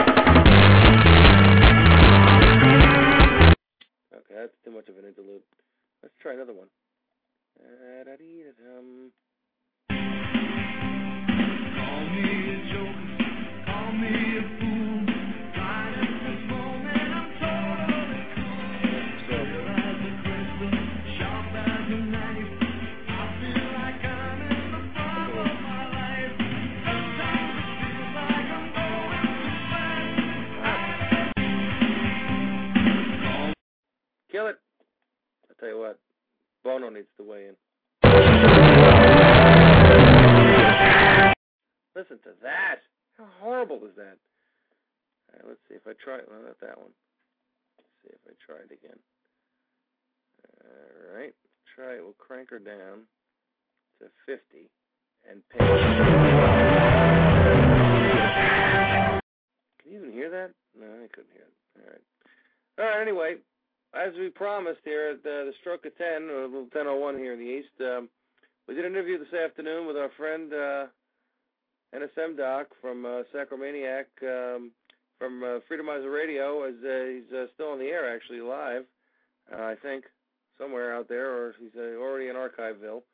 Okay, that's too much of an interlude. Let's try another one. Call me a joker, call me a fool. Right at this moment, I'm totally cool. Clear as a crystal, sharp as a knife. I feel like I'm in the prime of my life. Sometimes it feels like I'm going too fast. Kill it. I'll tell you what. Bono needs to weigh in. Listen to that. How horrible is that? All right, let's see if I try it. Well, not that one. Let's see if I try it again. All right. Try it. We'll crank her down to 50 and pay. Can you even hear that? No, I couldn't hear it. All right. All right, anyway. As we promised here at the stroke of 10, or 10:01 here in the East, we did an interview this afternoon with our friend NSM Doc from Sacromaniac from Freedomizer Radio. As he's still on the air, actually live, I think, somewhere out there, or he's already in Archiveville.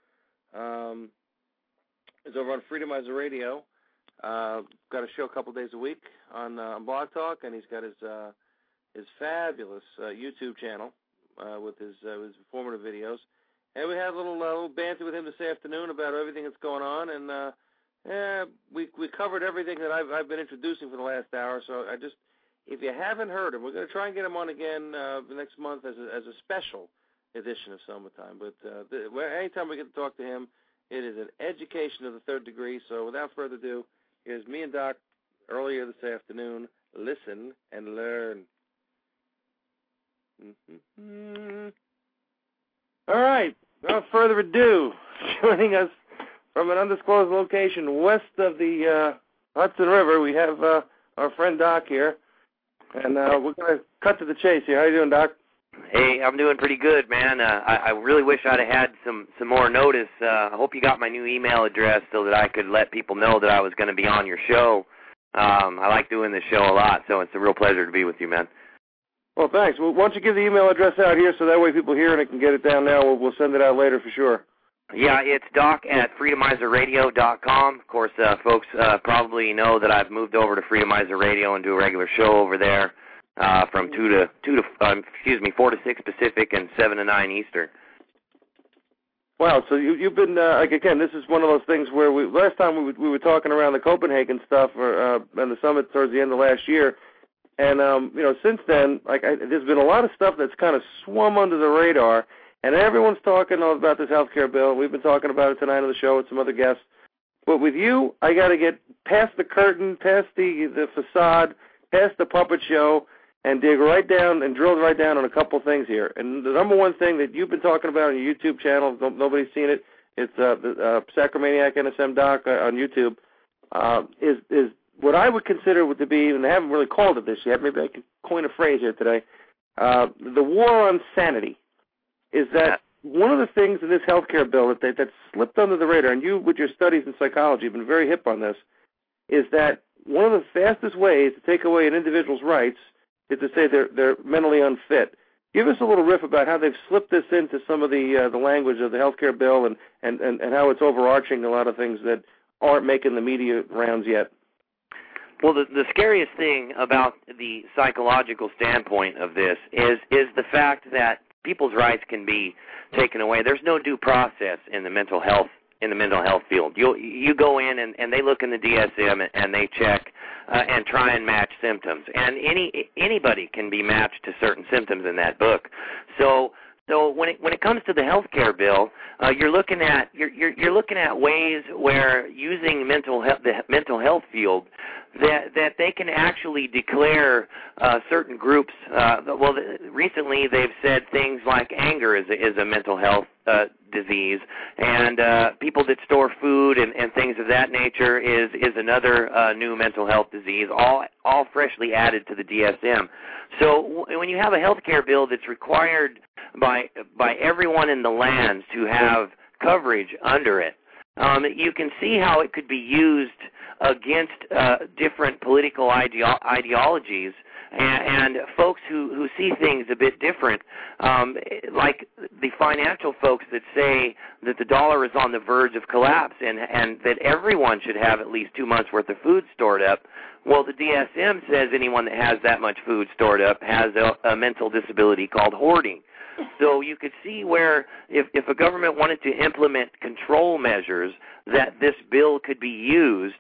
He's over on Freedomizer Radio. Got a show a couple days a week on Blog Talk, and he's got his fabulous YouTube channel with his informative videos. And we had a little banter with him this afternoon about everything that's going on, and we covered everything that I've been introducing for the last hour. So if you haven't heard him, we're going to try and get him on again next month as a special edition of Summertime. But anytime we get to talk to him, it is an education of the third degree. So without further ado, here's me and Doc earlier this afternoon. Listen and learn. All right, without further ado, joining us from an undisclosed location west of the Hudson River, we have our friend Doc here, and we're going to cut to the chase here. How you doing, Doc? Hey, I'm doing pretty good, man. I really wish I'd have had some more notice. I hope you got my new email address so that I could let people know that I was going to be on your show. I like doing this show a lot, so it's a real pleasure to be with you, man. Well, thanks. Well, why don't you give the email address out here so that way people hear it and can get it down now. We'll send it out later for sure. Yeah, it's doc@freedomizerradio.com. Of course, folks probably know that I've moved over to Freedomizer Radio and do a regular show over there from 4 to 6 Pacific and 7 to 9 Eastern. Wow, so you've been, again, this is one of those things where last time we were talking around the Copenhagen stuff and the summit towards the end of last year. And, since then, there's been a lot of stuff that's kind of swum under the radar, and everyone's talking about this health care bill. We've been talking about it tonight on the show with some other guests. But with you, I got to get past the curtain, past the facade, past the puppet show, and dig right down and drill right down on a couple things here. And the number one thing that you've been talking about on your YouTube channel, nobody's seen it, it's the Sacromaniac NSM Doc on YouTube, is what I would consider to be, and I haven't really called it this yet, maybe I can coin a phrase here today, the war on sanity. Is that one of the things in this healthcare bill that slipped under the radar, and you with your studies in psychology have been very hip on this, is that one of the fastest ways to take away an individual's rights is to say they're mentally unfit. Give us a little riff about how they've slipped this into some of the language of the healthcare bill and how it's overarching a lot of things that aren't making the media rounds yet. Well, the scariest thing about the psychological standpoint of this is the fact that people's rights can be taken away. There's no due process in the mental health field. You go in and they look in the DSM and they check and try and match symptoms, and anybody can be matched to certain symptoms in that book. So So when it comes to the health care bill, you're looking at ways where using the mental health field that they can actually declare certain groups. Recently they've said things like anger is a mental health disease, and people that store food and things of that nature is another new mental health disease, all freshly added to the DSM. So when you have a health care bill that's required by everyone in the land to have coverage under it, you can see how it could be used against different political ideologies and folks who see things a bit different, like the financial folks that say that the dollar is on the verge of collapse and that everyone should have at least 2 months' worth of food stored up. Well, the DSM says anyone that has that much food stored up has a mental disability called hoarding. So you could see where if a government wanted to implement control measures, that this bill could be used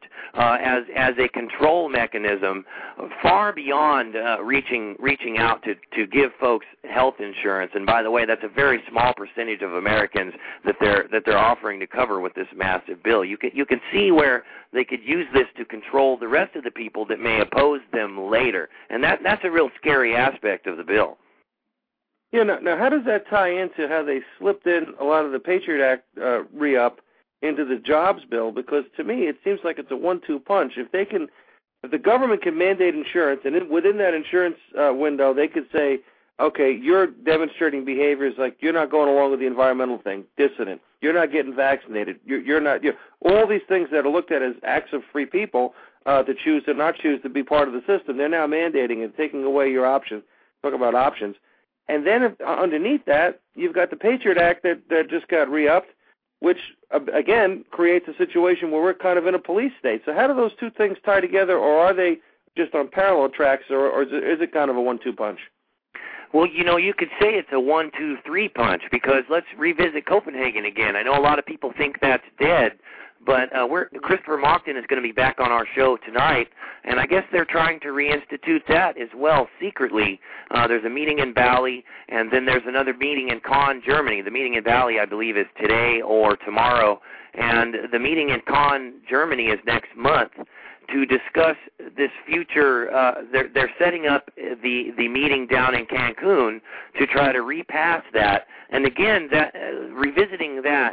as a control mechanism far beyond reaching out to give folks health insurance. And by the way, that's a very small percentage of Americans that they're offering to cover with this massive bill. You can see where they could use this to control the rest of the people that may oppose them later, and that's a real scary aspect of the bill. Yeah. Now, how does that tie into how they slipped in a lot of the Patriot Act re-up into the jobs bill? Because to me, it seems like it's a 1-2 punch. If the government can mandate insurance, and within that insurance window, they could say, okay, you're demonstrating behaviors like you're not going along with the environmental thing, dissident. You're not getting vaccinated. You're not. All these things that are looked at as acts of free people to choose to not choose to be part of the system, they're now mandating and taking away your options. Talk about options. And then underneath that, you've got the Patriot Act that just got re-upped, which, again, creates a situation where we're kind of in a police state. So how do those two things tie together, or are they just on parallel tracks, or is it kind of a 1-2 punch? Well, you could say it's a 1-2-3 punch, because let's revisit Copenhagen again. I know a lot of people think that's dead, but Christopher Monckton is going to be back on our show tonight, and I guess they're trying to reinstitute that as well secretly. There's a meeting in Bali, and then there's another meeting in Cannes, Germany. The meeting in Bali, I believe, is today or tomorrow, and the meeting in Cannes, Germany is next month to discuss this future. They're setting up the meeting down in Cancun to try to repass that. And again, revisiting that,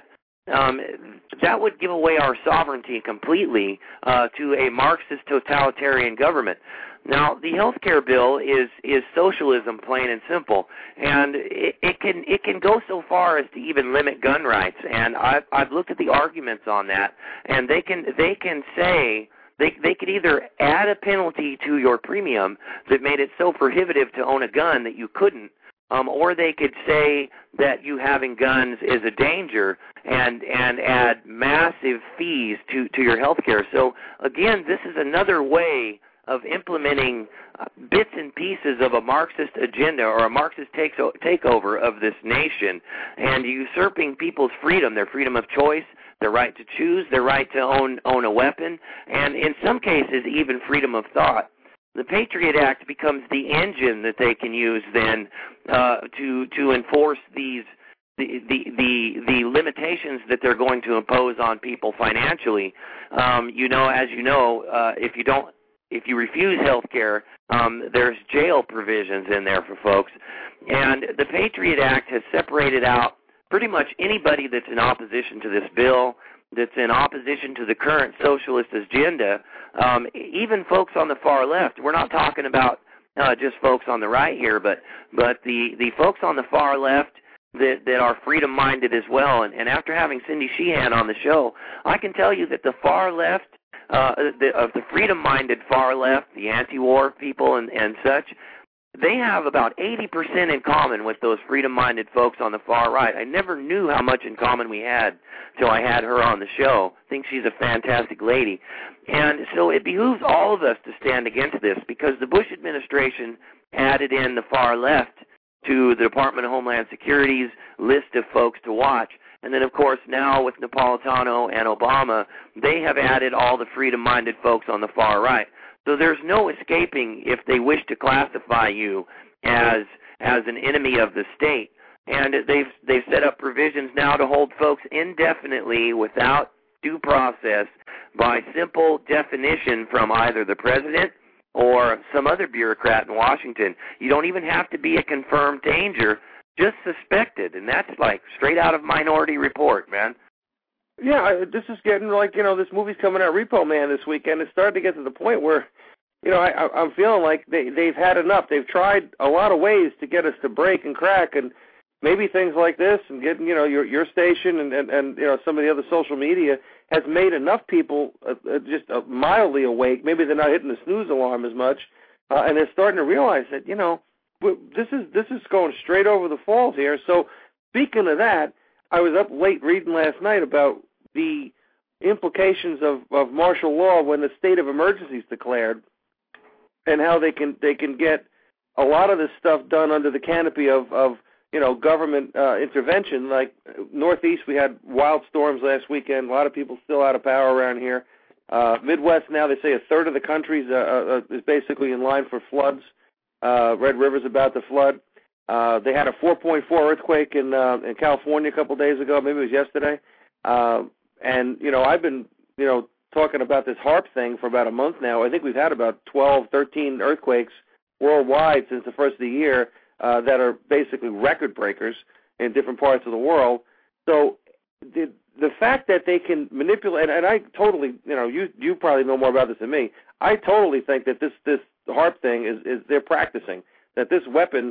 that would give away our sovereignty completely to a Marxist totalitarian government. Now, the health care bill is socialism, plain and simple, and it can go so far as to even limit gun rights. And I've looked at the arguments on that, and they can say they could either add a penalty to your premium that made it so prohibitive to own a gun that you couldn't, or they could say that you having guns is a danger and add massive fees to your health care. So, again, this is another way of implementing bits and pieces of a Marxist agenda or a Marxist takeover of this nation and usurping people's freedom, their freedom of choice, their right to choose, their right to own a weapon, and in some cases even freedom of thought. The Patriot Act becomes the engine that they can use then to enforce the limitations that they're going to impose on people financially. If you refuse health care, there's jail provisions in there for folks. And the Patriot Act has separated out pretty much anybody that's in opposition to this bill, that's in opposition to the current socialist agenda, even folks on the far left. We're not talking about just folks on the right here, but the folks on the far left that are freedom-minded as well. And after having Cindy Sheehan on the show, I can tell you that the far left, of the freedom-minded far left, the anti-war people and such, they have about 80% in common with those freedom-minded folks on the far right. I never knew how much in common we had till I had her on the show. I think she's a fantastic lady. And so it behooves all of us to stand against this, because the Bush administration added in the far left to the Department of Homeland Security's list of folks to watch. And then, of course, now with Napolitano and Obama, they have added all the freedom-minded folks on the far right. So there's no escaping if they wish to classify you as an enemy of the state. and they've set up provisions now to hold folks indefinitely without due process by simple definition from either the president or some other bureaucrat in Washington. You don't even have to be a confirmed danger, just suspected, and that's like straight out of Minority Report, man. Yeah, this is getting like, this movie's coming out, Repo Man, this weekend. It's starting to get to the point where, I'm feeling like they've had enough. They've tried a lot of ways to get us to break and crack, and maybe things like this and getting, your station and some of the other social media has made enough people just mildly awake. Maybe they're not hitting the snooze alarm as much, and they're starting to realize that, this is going straight over the falls here. So speaking of that, I was up late reading last night about the implications of martial law when the state of emergency is declared, and how they can get a lot of this stuff done under the canopy of government intervention. Like Northeast, we had wild storms last weekend. A lot of people still out of power around here. Midwest now, they say a third of the country is basically in line for floods. Red River's about to flood. They had a 4.4 earthquake in California a couple of days ago. Maybe it was yesterday. And I've been talking about this HAARP thing for about a month now. I think we've had about 12, 13 earthquakes worldwide since the first of the year that are basically record breakers in different parts of the world. So the fact that they can manipulate, and I totally, you probably know more about this than me. I totally think that this HAARP thing is they're practicing, that this weapon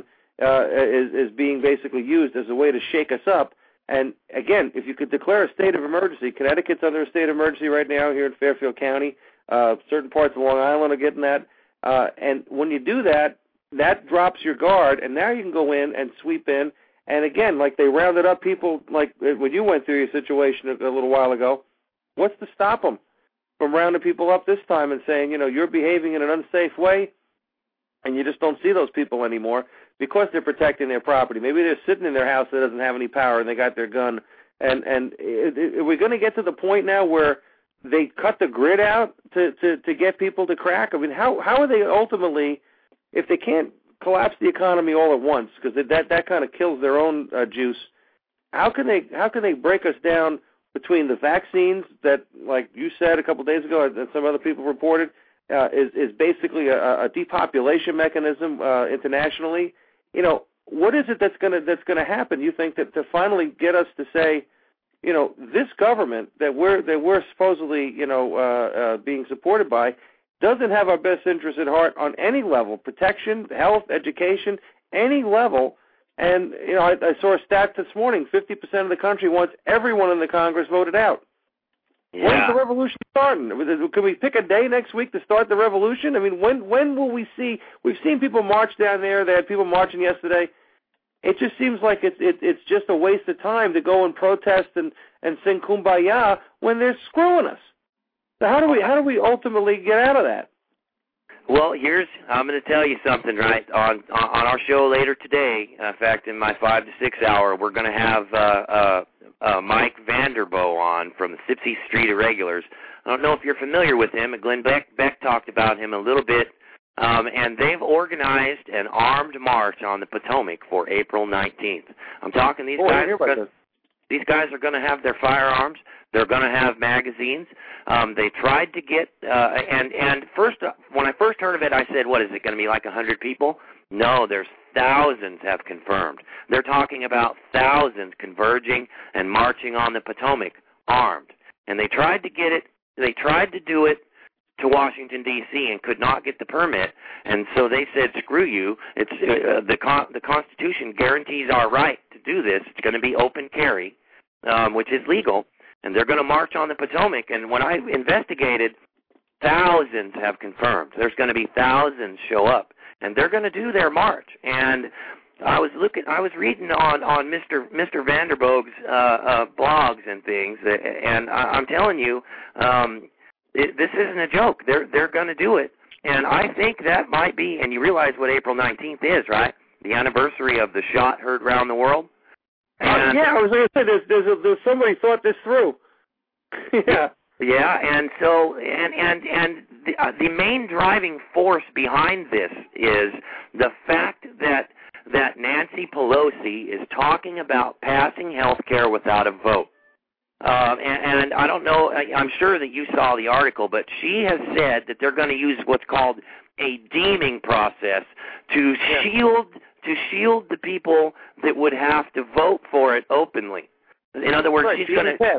is being basically used as a way to shake us up. And again, if you could declare a state of emergency, Connecticut's under a state of emergency right now here in Fairfield County. Certain parts of Long Island are getting that. And when you do that, that drops your guard, and now you can go in and sweep in. And again, like they rounded up people, like when you went through your situation a little while ago, what's to stop them from rounding people up this time and saying, you're behaving in an unsafe way, and you just don't see those people anymore because they're protecting their property. Maybe they're sitting in their house that doesn't have any power and they got their gun. And are we going to get to the point now where they cut the grid out to get people to crack? I mean, how are they ultimately, if they can't collapse the economy all at once, because that kind of kills their own juice, how can they break us down between the vaccines that, like you said a couple of days ago and some other people reported, is basically a depopulation mechanism internationally? What is it that's going to happen? You think that to finally get us to say, this government that we're supposedly being supported by doesn't have our best interests at heart on any level, protection, health, education, any level. And I saw a stat this morning: 50% of the country wants everyone in the Congress voted out. Yeah. When's the revolution starting? Can we pick a day next week to start the revolution? I mean, when will we see? We've seen people march down there. They had people marching yesterday. It just seems like it's just a waste of time to go and protest and sing Kumbaya when they're screwing us. So how do we ultimately get out of that? Well, I'm going to tell you something, right? On our show later today, in fact, in my 5 to 6 hour, we're going to have Mike Vanderboe on from the Sipsey Street Irregulars. I don't know if you're familiar with him. Glenn Beck talked about him a little bit, and they've organized an armed march on the Potomac for April 19th. I'm talking these guys. These guys are going to have their firearms. They're going to have magazines. They tried to get, and first, when I first heard of it, I said, what, is it going to be like 100 people? No, there's thousands have confirmed. They're talking about thousands converging and marching on the Potomac, armed. And they tried to get it, they tried to do it to Washington, D.C., and could not get the permit. And so they said, screw you. It's the Constitution guarantees our right to do this. It's going to be open carry, which is legal. And they're going to march on the Potomac. And when I investigated, thousands have confirmed. There's going to be thousands show up. And they're going to do their march. And I was reading on Mr. Vanderboeg's blogs and things, and I'm telling you, this isn't a joke. They're going to do it. And I think that might be, and you realize what April 19th is, right? The anniversary of the shot heard around the world. And I was going to say there's somebody thought this through. Yeah. Yeah, and so and the main driving force behind this is the fact that that Nancy Pelosi is talking about passing health care without a vote. And I don't know, I'm sure that you saw the article, but she has said that they're going to use what's called a deeming process to shield the people that would have to vote for it openly. In other words, she's going to...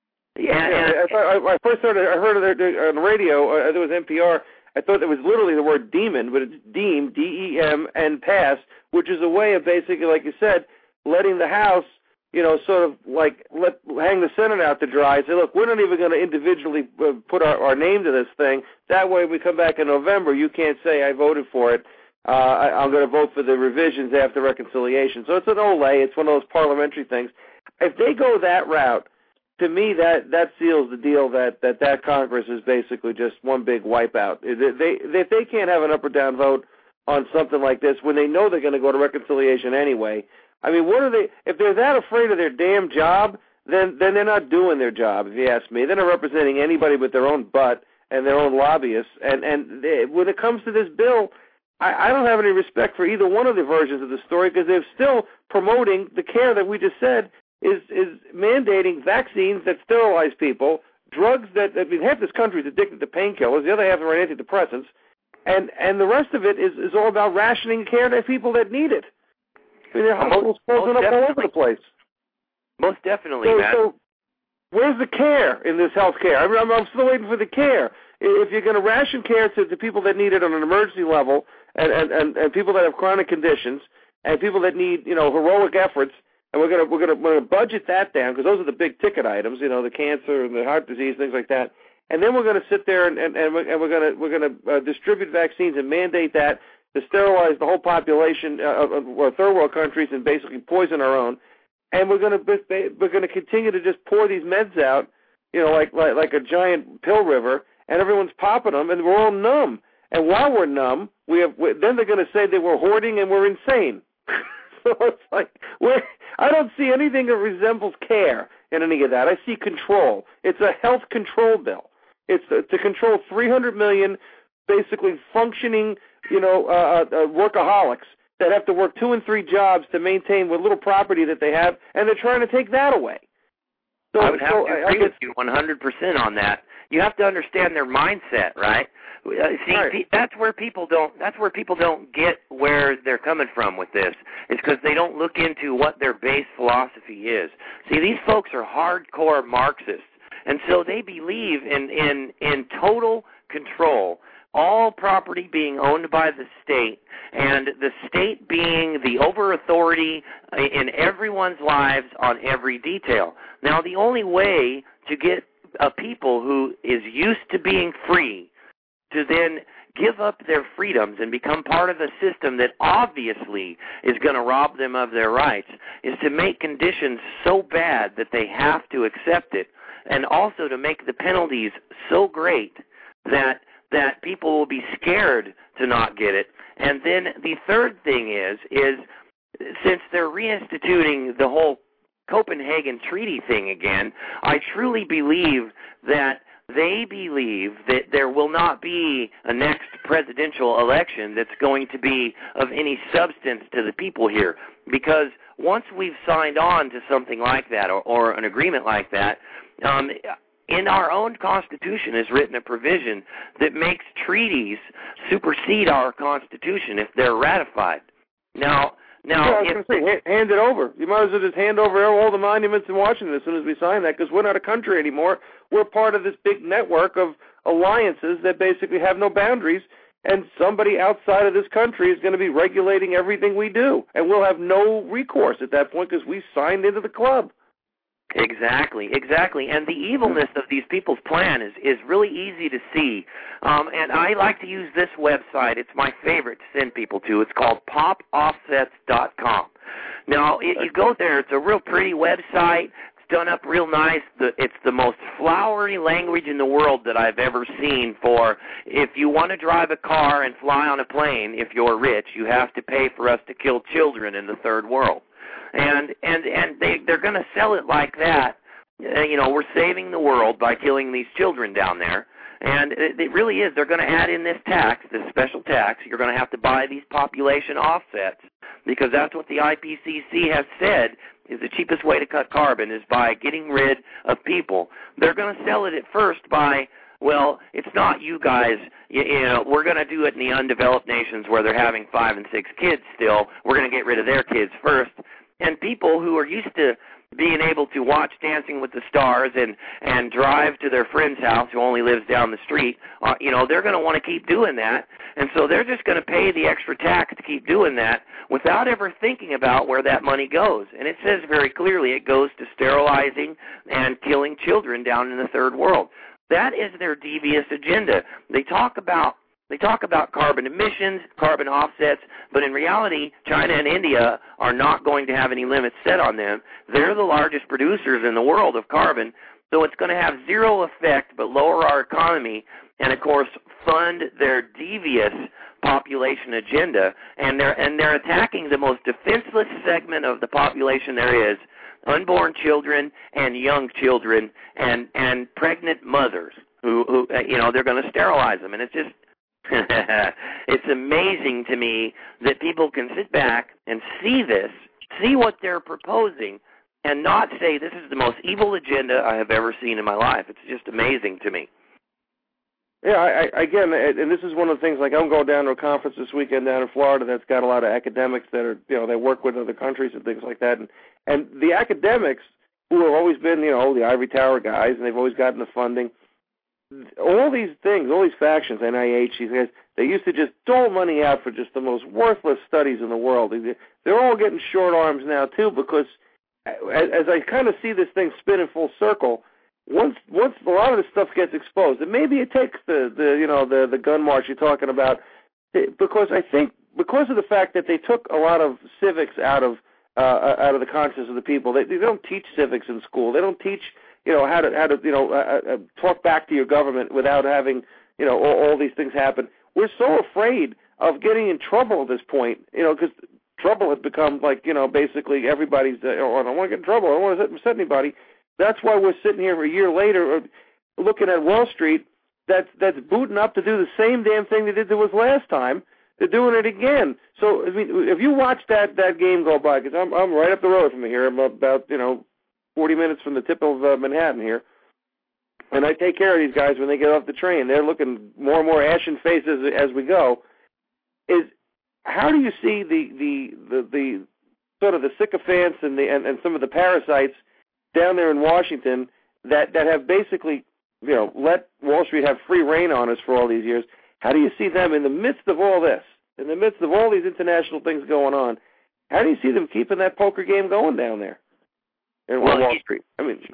I first heard it on the radio, it was NPR. I thought it was literally the word demon, but it's deem, D-E-M, and pass, which is a way of basically, like you said, letting the House, sort of like hang the Senate out to dry. Say, look, we're not even going to individually put our name to this thing. That way, we come back in November, you can't say I voted for it. I'm going to vote for the revisions after reconciliation. So it's an olay. It's one of those parliamentary things. If they go that route, to me, that seals the deal that Congress is basically just one big wipeout. If they can't have an up or down vote on something like this when they know they're going to go to reconciliation anyway, I mean, what are they? If they're that afraid of their damn job, then they're not doing their job, if you ask me. They're not representing anybody but their own butt and their own lobbyists. And when it comes to this bill, I don't have any respect for either one of the versions of the story because they're still promoting the care that we just said is mandating vaccines that sterilize people, drugs that, half this country is addicted to painkillers, the other half are on antidepressants, and the rest of it is all about rationing care to people that need it. I mean, their hospitals closing up all over the place. Most definitely, Matt. So where's the care in this health care? I'm still waiting for the care. If you're going to ration care to people that need it on an emergency level and people that have chronic conditions and people that need, heroic efforts, and we're gonna budget that down because those are the big ticket items, the cancer and the heart disease, things like that. And then we're going to sit there and we're gonna distribute vaccines and mandate that to sterilize the whole population of third world countries and basically poison our own. And we're going to continue to just pour these meds out, like a giant pill river, and everyone's popping them, and we're all numb. And while we're numb, then they're going to say that we're hoarding and we're insane. So it's like I don't see anything that resembles care in any of that. I see control. It's a health control bill. It's to control 300 million basically functioning, workaholics that have to work 2 and 3 jobs to maintain what little property that they have, and they're trying to take that away. So, I would have to agree with you 100% on that. You have to understand their mindset, right? See, right. That's where people don't get where they're coming from with this. It's because they don't look into what their base philosophy is. See, these folks are hardcore Marxists, and so they believe in total control, all property being owned by the state, and the state being the over-authority in everyone's lives on every detail. Now, the only way to get a people who is used to being free to then give up their freedoms and become part of a system that obviously is going to rob them of their rights is to make conditions so bad that they have to accept it, and also to make the penalties so great that people will be scared to not get it. And then the third thing is since they're reinstituting the whole Copenhagen Treaty thing again, I truly believe that they believe that there will not be a next presidential election that's going to be of any substance to the people here. Because once we've signed on to something like that or an agreement like that, in our own Constitution is written a provision that makes treaties supersede our Constitution if they're ratified. Now, hand it over. You might as well just hand over all the monuments in Washington as soon as we sign that, because we're not a country anymore. We're part of this big network of alliances that basically have no boundaries, and somebody outside of this country is going to be regulating everything we do, and we'll have no recourse at that point because we signed into the club. Exactly. And the evilness of these people's plan is really easy to see. And I like to use this website. It's my favorite to send people to. It's called popoffsets.com. Now, you go there. It's a real pretty website. It's done up real nice. It's the most flowery language in the world that I've ever seen for if you want to drive a car and fly on a plane, if you're rich, you have to pay for us to kill children in the third world. And they're going to sell it like that. We're saving the world by killing these children down there. And it really is. They're going to add in this tax, this special tax. You're going to have to buy these population offsets because that's what the IPCC has said is the cheapest way to cut carbon is by getting rid of people. They're going to sell it at first by, well, it's not you guys. You know, we're going to do it in the undeveloped nations where they're having 5 and 6 kids still. We're going to get rid of their kids first. And people who are used to being able to watch Dancing with the Stars and drive to their friend's house who only lives down the street, you know, they're going to want to keep doing that. And so they're just going to pay the extra tax to keep doing that without ever thinking about where that money goes. And it says very clearly it goes to sterilizing and killing children down in the third world. That is their devious agenda. They talk about carbon emissions, carbon offsets, but in reality, China and India are not going to have any limits set on them. They're the largest producers in the world of carbon, so it's going to have zero effect but lower our economy and, of course, fund their devious population agenda. And they're attacking the most defenseless segment of the population there is, unborn children and young children and pregnant mothers who you know, they're going to sterilize them. And it's just it's amazing to me that people can sit back and see this, see what they're proposing, and not say this is the most evil agenda I have ever seen in my life. It's just amazing to me. Yeah, again, and this is one of the things, like I'm going down to a conference this weekend down in Florida that's got a lot of academics that are, you know, they work with other countries and things like that. And the academics who have always been, you know, the ivory tower guys, and they've always gotten the funding, all these things, all these factions, NIH, these guys, they used to just dole money out for just the most worthless studies in the world. They're all getting short arms now, too, because as I kind of see this thing spin in full circle, once a lot of this stuff gets exposed, and maybe it takes the gun march you're talking about, because I think because of the fact that they took a lot of civics out of the consciousness of the people. They don't teach civics in school. They don't teach, you know, how to talk back to your government without having, you know, all these things happen. We're so afraid of getting in trouble at this point, you know, because trouble has become like, you know, basically everybody's, oh, I don't want to get in trouble. I don't want to upset anybody. That's why we're sitting here a year later looking at Wall Street that's booting up to do the same damn thing they did to us last time. They're doing it again. So, I mean, if you watch that game go by, because I'm right up the road from here, I'm about, you know, 40 minutes from the tip of Manhattan here, and I take care of these guys when they get off the train. They're looking more and more ashen faces as we go. How do you see the sort of the sycophants and some of the parasites down there in Washington that have basically, you know, let Wall Street have free reign on us for all these years? How do you see them in the midst of all this, in the midst of all these international things going on? How do you see them keeping that poker game going down there in Wall Street? I mean,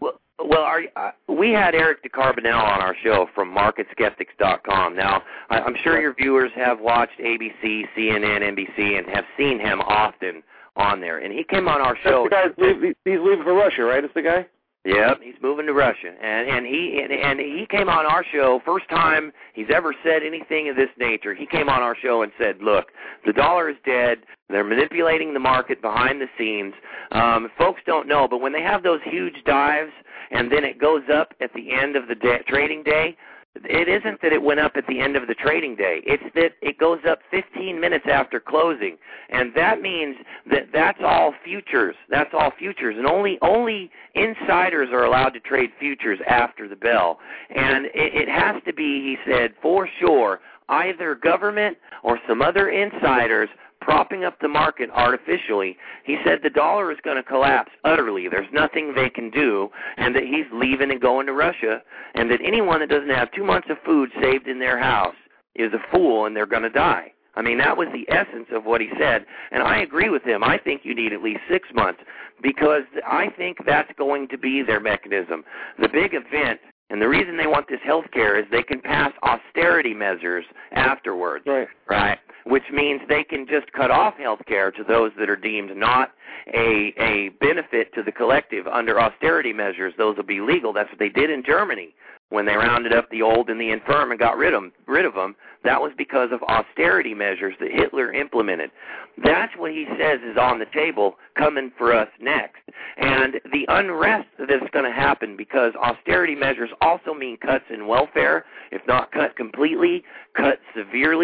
we had Eric DeCarbonell on our show from MarketSkeptics.com. Now, I'm sure your viewers have watched ABC, CNN, NBC, and have seen him often on there. And he came on our show. That's the guy, he's leaving for Russia, right? It's the guy? Yep, he's moving to Russia, and he came on our show, first time he's ever said anything of this nature. He came on our show and said, look, the dollar is dead. They're manipulating the market behind the scenes. Folks don't know, but when they have those huge dives and then it goes up at the end of the trading day, it isn't that it went up at the end of the trading day. It's that it goes up 15 minutes after closing, and that means that's all futures. That's all futures, and only insiders are allowed to trade futures after the bell. And it has to be, he said, for sure, either government or some other insiders propping up the market artificially. He said the dollar is going to collapse utterly. There's nothing they can do, and that he's leaving and going to Russia, and that anyone that doesn't have 2 months of food saved in their house is a fool and they're going to die. I mean, that was the essence of what he said, and I agree with him. I think you need at least 6 months because I think that's going to be their mechanism. The big event, and the reason they want this health care is they can pass austerity measures afterwards, right? Which means they can just cut off health care to those that are deemed not a benefit to the collective under austerity measures. Those will be legal. That's what they did in Germany when they rounded up the old and the infirm and got rid of them. That was because of austerity measures that Hitler implemented. That's what he says is on the table coming for us next. And the unrest that's going to happen, because austerity measures also mean cuts in welfare, if not cut completely, cut severely,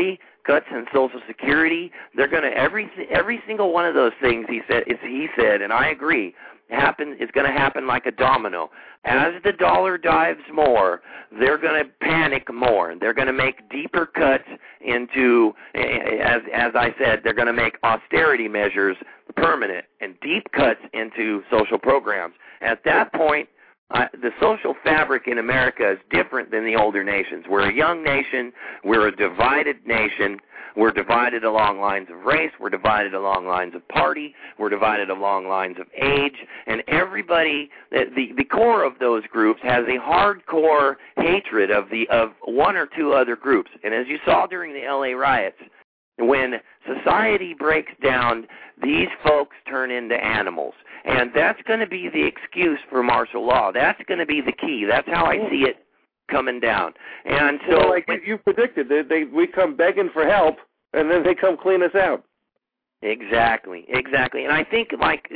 cuts in Social Security. They're going to every single one of those things. He said, and I agree. It's going to happen like a domino. As the dollar dives more, they're going to panic more. They're going to make deeper cuts into, as I said, they're going to make austerity measures permanent and deep cuts into social programs. At that point, the social fabric in America is different than the older nations. We're a young nation. We're a divided nation. We're divided along lines of race. We're divided along lines of party. We're divided along lines of age. And everybody, the core of those groups has a hardcore hatred of one or two other groups. And as you saw during the L.A. riots, when society breaks down, these folks turn into animals. And that's going to be the excuse for martial law. That's going to be the key. That's how I see it coming down. And so, well, like you predicted, we come begging for help, and then they come clean us out. Exactly. And I think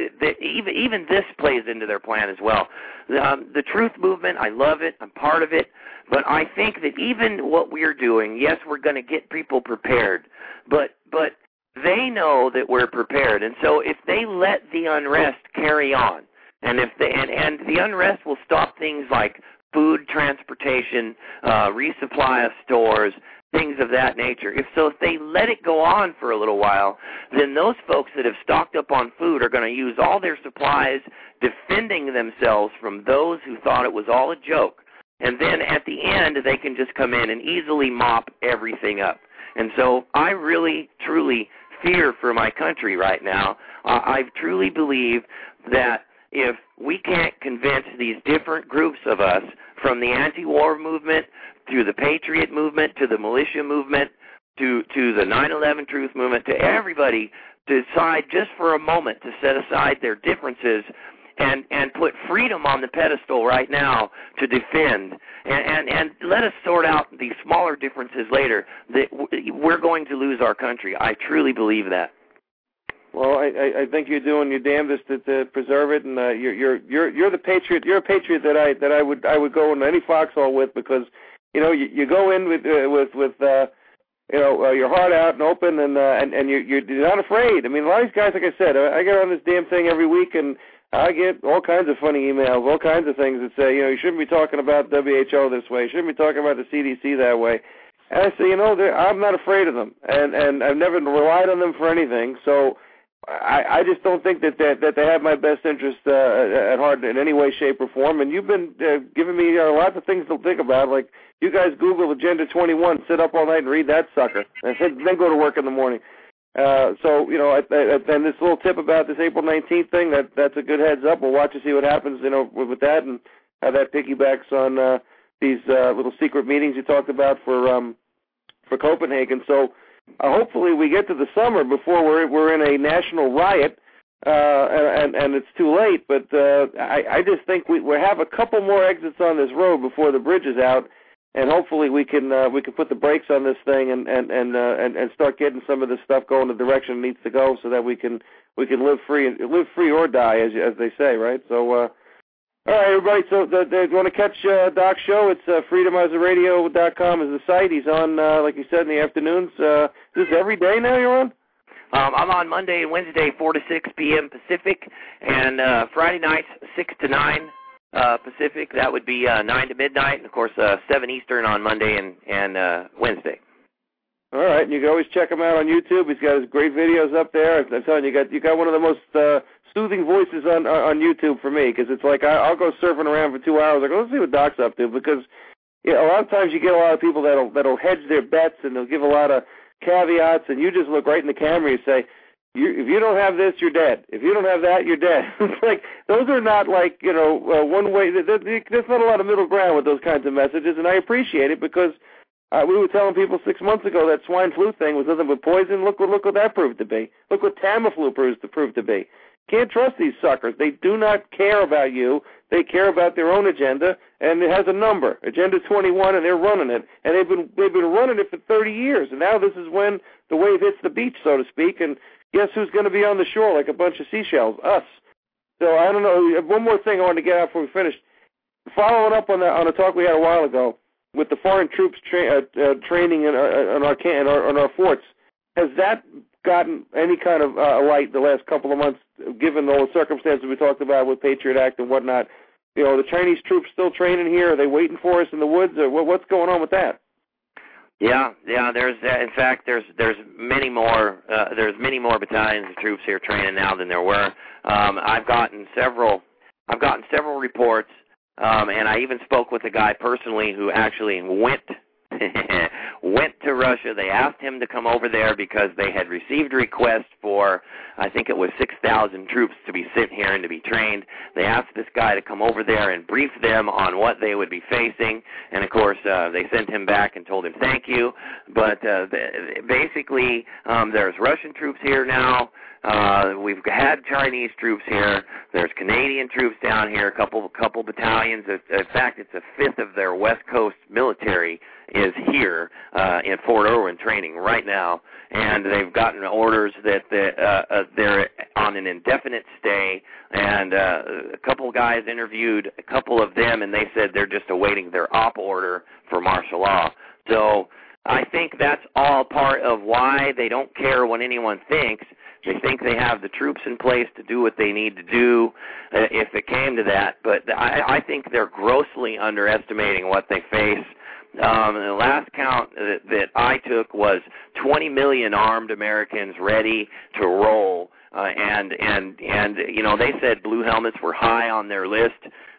even this plays into their plan as well. The truth movement, I love it. I'm part of it. But I think that even what we're doing, yes, we're going to get people prepared, but they know that we're prepared. And so if they let the unrest carry on, and the unrest will stop things like food, transportation, resupply of stores, things of that nature. If they let it go on for a little while, then those folks that have stocked up on food are going to use all their supplies defending themselves from those who thought it was all a joke. And then at the end, they can just come in and easily mop everything up. And so I really, truly fear for my country right now. I truly believe that if we can't convince these different groups of us, from the anti-war movement to the patriot movement to the militia movement to the 9/11 truth movement, to everybody, to decide just for a moment to set aside their differences and put freedom on the pedestal right now to defend, and let us sort out these smaller differences later, that we're going to lose our country. I truly believe that. Well, I think you're doing your damnedest to preserve it, and you're the patriot. You're a patriot that I would go in any foxhole with, because you go in with your heart out and open, and you're not afraid. I mean, a lot of these guys, like I said, I get on this damn thing every week, and I get all kinds of funny emails, all kinds of things that say, you shouldn't be talking about WHO this way, you shouldn't be talking about the CDC that way. And I say, I'm not afraid of them, and I've never relied on them for anything. So I just don't think that they have my best interest at heart in any way, shape, or form. And you've been giving me lots of things to think about. Like, you guys Google Agenda 21, sit up all night and read that sucker, and then go to work in the morning. And this little tip about this April 19th thing, that's a good heads up. We'll watch and see what happens, with that, and how that piggybacks on these little secret meetings you talked about for Copenhagen. So hopefully we get to the summer before we're in a national riot, and it's too late. But I just think we have a couple more exits on this road before the bridge is out. And hopefully we can put the brakes on this thing and start getting some of this stuff going the direction it needs to go, so that we can live free or die, as they say, right? So all right, everybody. So if you want to catch Doc's show, it's freedomizerradio.com is the site. He's on, like you said, in the afternoons. Is this every day now you're on? I'm on Monday and Wednesday, 4 to 6 p.m. Pacific, and Friday nights, 6 to 9. Pacific, that would be 9 to midnight, and of course 7 Eastern on Monday and Wednesday. All right, and you can always check him out on YouTube. He's got his great videos up there. I'm telling you, you got one of the most soothing voices on YouTube for me, because it's like I'll go surfing around for 2 hours. I go, let's see what Doc's up to, because a lot of times you get a lot of people that'll hedge their bets, and they'll give a lot of caveats, and you just look right in the camera and say, if you don't have this, you're dead. If you don't have that, you're dead. It's like, those are not like, one way. There's not a lot of middle ground with those kinds of messages, and I appreciate it, because we were telling people 6 months ago that swine flu thing was nothing but poison. Look what that proved to be. Look what Tamiflu proved to be. Can't trust these suckers. They do not care about you. They care about their own agenda, and it has a number, Agenda 21, and they're running it. And they've been running it for 30 years, and now this is when the wave hits the beach, so to speak, and guess who's going to be on the shore like a bunch of seashells? Us. So I don't know. One more thing I want to get out before we finish. Following up on a talk we had a while ago, with the foreign troops training in our forts, has that gotten any kind of light the last couple of months, given all the circumstances we talked about with Patriot Act and whatnot? You know, the Chinese troops still training here? Are they waiting for us in the woods? Or what's going on with that? Yeah. There's in fact there's many more battalions of troops here training now than there were. I've gotten several reports, and I even spoke with a guy personally who actually went to Russia. They asked him to come over there because they had received a request for, I think it was 6,000 troops to be sent here and to be trained. They asked this guy to come over there and brief them on what they would be facing, and of course they sent him back and told him thank you. But basically there's Russian troops here now. We've had Chinese troops here. There's Canadian troops down here, a couple battalions. In fact, it's a fifth of their West Coast military is here in Fort Irwin training right now, and they've gotten orders that they're on an indefinite stay. And a couple guys interviewed a couple of them, and they said they're just awaiting their op order for martial law. So I think that's all part of why they don't care what anyone thinks. They think they have the troops in place to do what they need to do if it came to that. But I think they're grossly underestimating what they face. The last count that I took was 20 million armed Americans ready to roll. And you know, they said blue helmets were high on their list.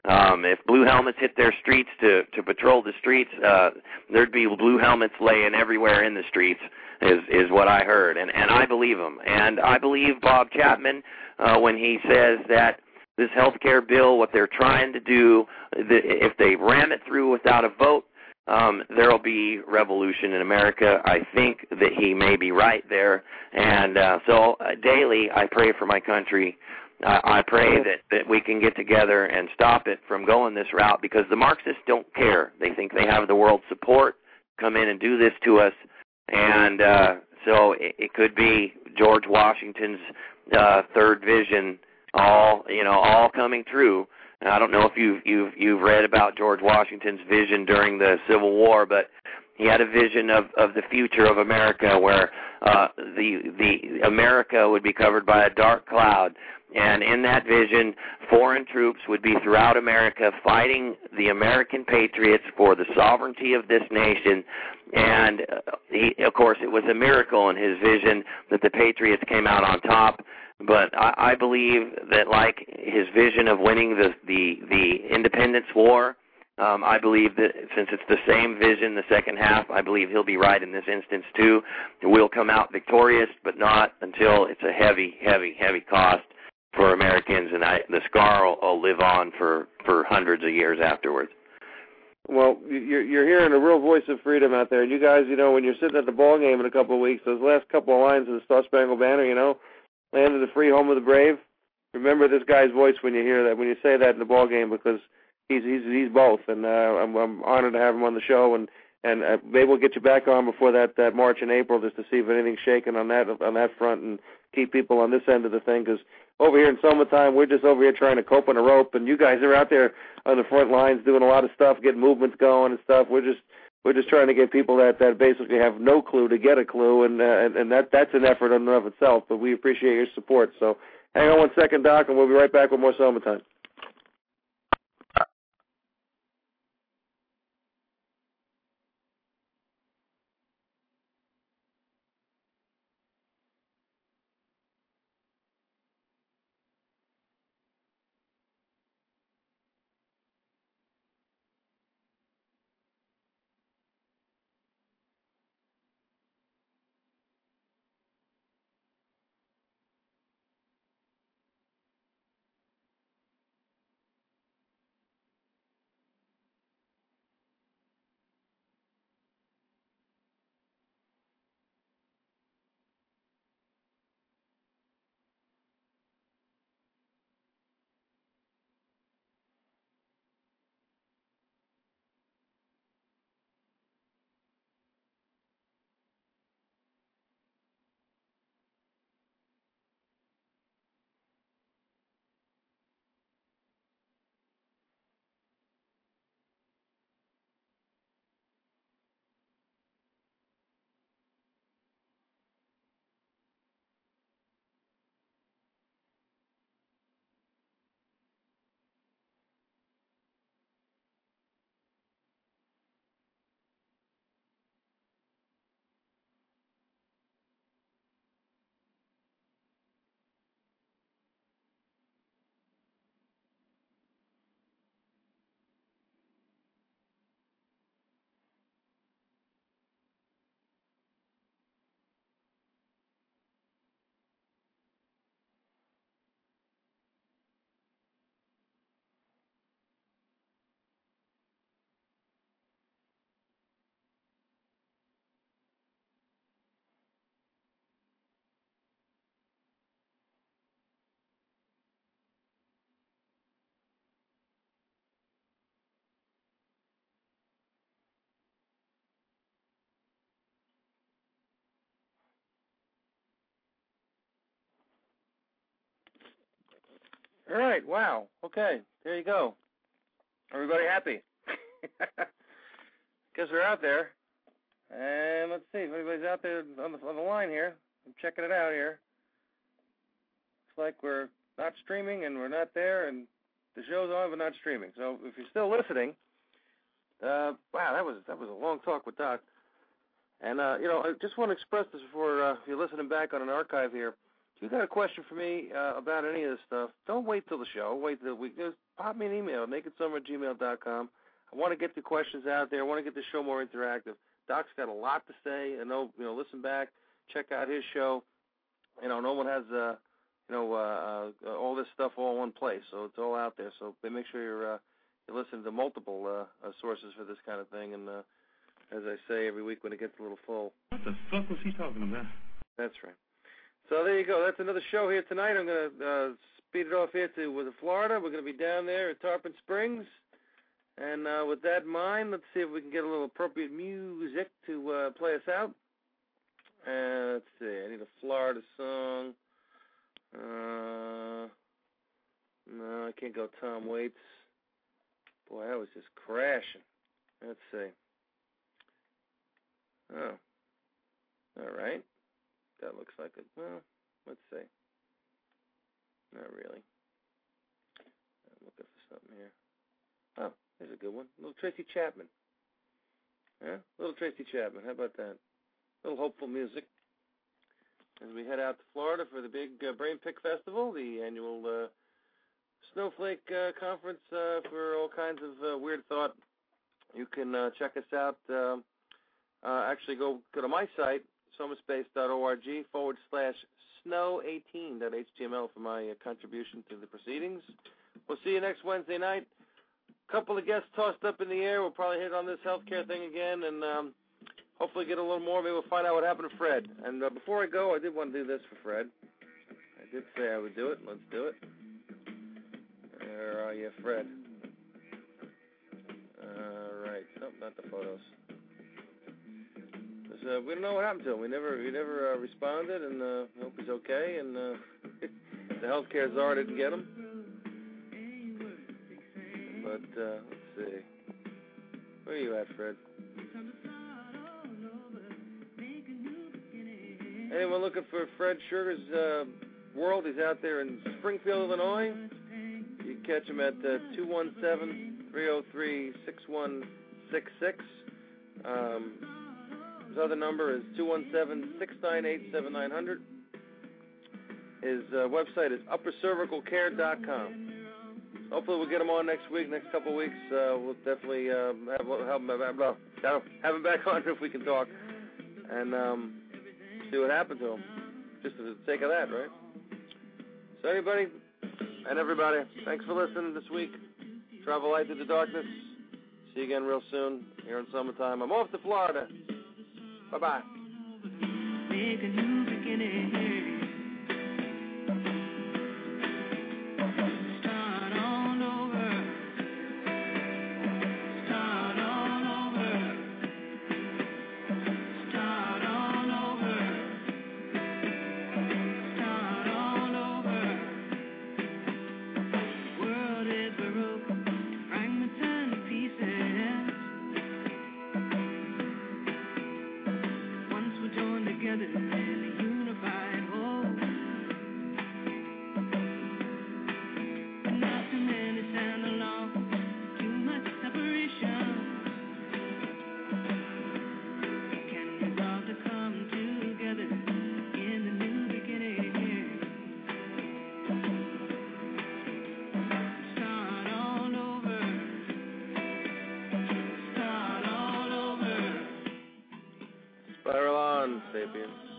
If blue helmets hit their streets to patrol the streets, there'd be blue helmets laying everywhere in the streets, is what I heard. And I believe him. And I believe Bob Chapman when he says that this health care bill, what they're trying to do, if they ram it through without a vote, there will be revolution in America. I think that he may be right there. And so daily I pray for my country. I pray that we can get together and stop it from going this route, because the Marxists don't care. They think they have the world's support, come in and do this to us. And so it could be George Washington's third vision all coming true. And I don't know if you've read about George Washington's vision during the Civil War, but he had a vision of the future of America where the America would be covered by a dark cloud. And in that vision, foreign troops would be throughout America fighting the American patriots for the sovereignty of this nation. And, of course, it was a miracle in his vision that the patriots came out on top. But I believe that, like his vision of winning the Independence War, I believe that since it's the same vision, the second half, I believe he'll be right in this instance too. We'll come out victorious, but not until it's a heavy, heavy, heavy cost for Americans, and the scar will live on for hundreds of years afterwards. Well, you're hearing a real voice of freedom out there. And you guys, when you're sitting at the ball game in a couple of weeks, those last couple of lines of the Star Spangled Banner, land of the free, home of the brave. Remember this guy's voice when you hear that, when you say that in the ball game, because he's both, and I'm honored to have him on the show, and maybe we'll get you back on before that March and April just to see if anything's shaking on that front and keep people on this end of the thing, because over here in summertime, we're just over here trying to cope on a rope, and you guys are out there on the front lines doing a lot of stuff, getting movements going and stuff. We're just trying to get people that basically have no clue to get a clue, and that's an effort in and of itself, but we appreciate your support. So hang on one second, Doc, and we'll be right back with more Summertime. All right, wow. Okay, there you go. Everybody happy? Guess we're out there. And let's see if anybody's out there on the line here. I'm checking it out here. Looks like we're not streaming and we're not there, and the show's on but not streaming. So if you're still listening, wow, that was a long talk with Doc. And I just want to express this before if you're listening back on an archive here. If you got a question for me about any of this stuff, don't wait till the show. Wait till the week. Just pop me an email, nakedsummer@gmail.com. I want to get the questions out there. I want to get the show more interactive. Doc's got a lot to say, and listen back, check out his show. No one has all this stuff all in one place, so it's all out there. So make sure you're listening to multiple sources for this kind of thing. And as I say every week when it gets a little full. What the fuck was he talking about? That's right. So there you go. That's another show here tonight. I'm going to speed it off here to Florida. We're going to be down there at Tarpon Springs. And with that in mind, let's see if we can get a little appropriate music to play us out. Let's see. I need a Florida song. No, I can't go Tom Waits. Boy, I was just crashing. Let's see. Oh. All right. That looks like it. Well, let's see. Not really. I'm looking for something here. Oh, there's a good one. Little Tracy Chapman. Yeah? Little Tracy Chapman. How about that? A little hopeful music. As we head out to Florida for the big Brain Pick Festival, the annual Snowflake conference for all kinds of weird thought. You can check us out. Actually, go to my site, somerspace.org/snow18.html for my contribution to the proceedings. We'll see you next Wednesday night. A couple of guests tossed up in the air. We'll probably hit on this healthcare thing again and hopefully get a little more. Maybe we'll find out what happened to Fred. And before I go, I did want to do this for Fred. I did say I would do it. Let's do it. Where are you, Fred? All right. Nope, not the photos. We don't know what happened to him. We never responded, and hope he's okay. And the healthcare czar didn't get him. But let's see. Where are you at, Fred? Anyone looking for Fred Sugar's World? He's out there in Springfield, Illinois. You can catch him at 217-303-6166. His other number is 217-698-7900. His website is uppercervicalcare.com. Hopefully we'll get him on next week, next couple of weeks. We'll definitely have him back on if we can talk and see what happened to him, just for the sake of that, right? So anybody and everybody, thanks for listening this week. Travel light through the darkness. See you again real soon here in summertime. I'm off to Florida. Bye-bye. Make a new beginning. Start all over. Start all over. Start all over. Start all over. World is baroque, fragments and pieces. Once we're joined together in a unified whole. But not too many stand alone, too much separation. Can we love to come together in the new beginning? Start all over. Start all over. Spiral on, Sapiens.